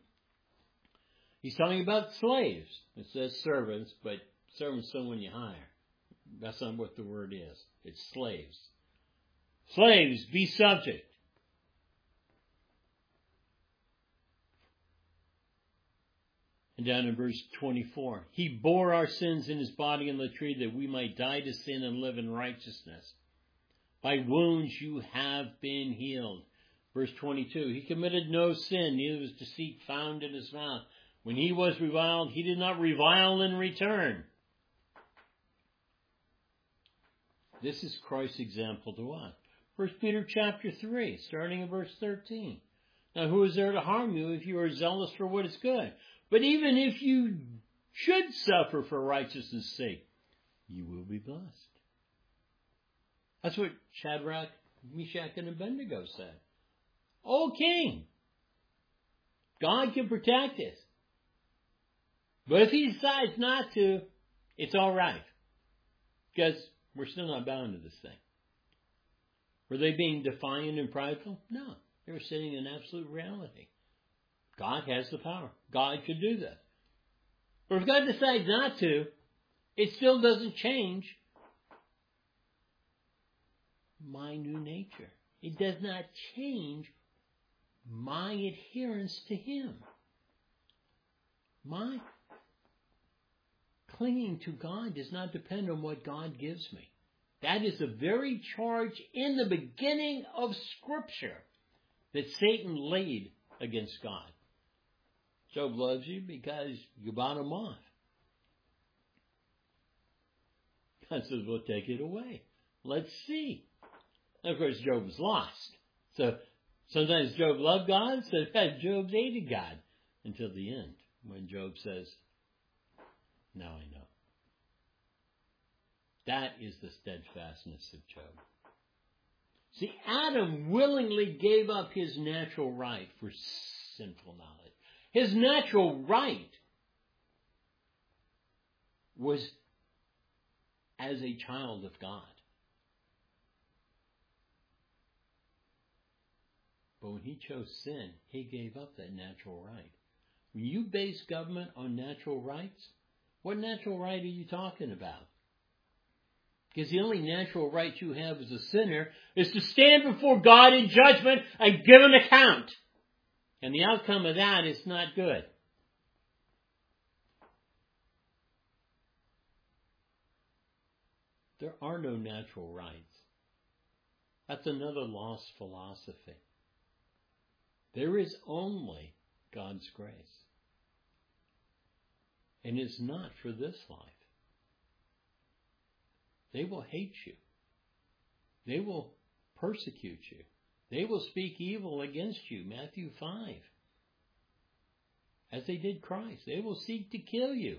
he's talking about slaves. It says servants, but servants someone you hire. That's not what the word is. It's slaves. Slaves, be subject. And down in verse twenty-four, He bore our sins in His body on the tree that we might die to sin and live in righteousness. By wounds you have been healed. Verse twenty-two, He committed no sin, neither was deceit found in His mouth. When He was reviled, He did not revile in return. This is Christ's example to us. First Peter chapter three, starting in verse thirteen. Now who is there to harm you if you are zealous for what is good? But even if you should suffer for righteousness' sake, you will be blessed. That's what Shadrach, Meshach, and Abednego said. O king, God can protect us. But if He decides not to, it's all right. Because we're still not bound to this thing. Were they being defiant and prideful? No. They were sitting in absolute reality. God has the power. God could do that. But if God decides not to, it still doesn't change my new nature. It does not change my adherence to Him. My clinging to God does not depend on what God gives me. That is the very charge in the beginning of Scripture that Satan laid against God. Job loves you because you bought him off. God says, we'll take it away. Let's see. And of course, Job was lost. So sometimes Job loved God, sometimes Job hated God. Until the end, when Job says, now I know. That is the steadfastness of Job. See, Adam willingly gave up his natural right for sinful knowledge. His natural right was as a child of God. But when he chose sin, he gave up that natural right. When you base government on natural rights, what natural right are you talking about? Because the only natural right you have as a sinner is to stand before God in judgment and give an account. And the outcome of that is not good. There are no natural rights. That's another lost philosophy. There is only God's grace. And it's not for this life. They will hate you. They will persecute you. They will speak evil against you. Matthew five. As they did Christ. They will seek to kill you.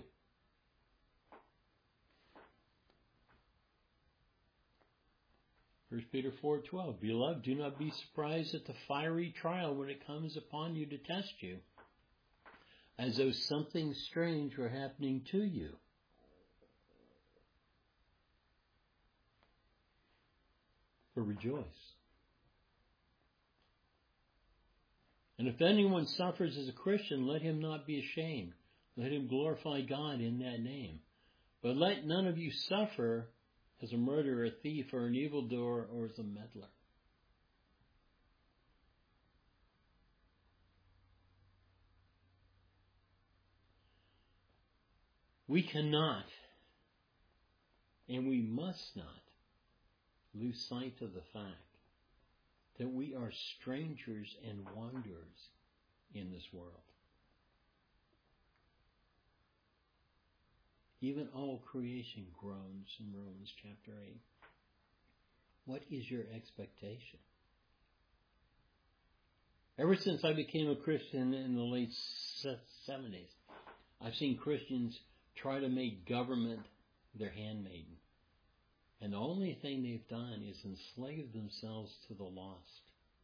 First Peter four twelve. Beloved, do not be surprised at the fiery trial when it comes upon you to test you, as though something strange were happening to you. But rejoice. And if anyone suffers as a Christian, let him not be ashamed. Let him glorify God in that name. But let none of you suffer as a murderer, a thief, or an evildoer, or as a meddler. We cannot, and we must not, lose sight of the fact that we are strangers and wanderers in this world. Even all creation groans in Romans chapter eight. What is your expectation? Ever since I became a Christian in the late seventies, I've seen Christians try to make government their handmaiden. And the only thing they've done is enslave themselves to the lost.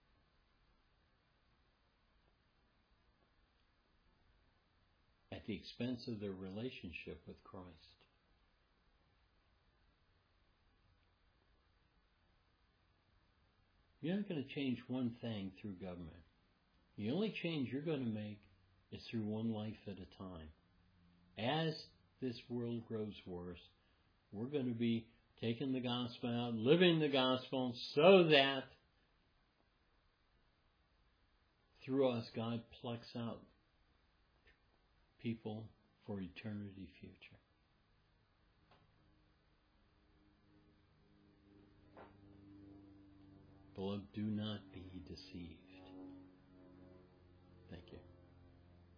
At the expense of their relationship with Christ. You're not going to change one thing through government. The only change you're going to make is through one life at a time. As this world grows worse, we're going to be taking the gospel out, living the gospel, so that through us God plucks out people for eternity future. Beloved, do not be deceived.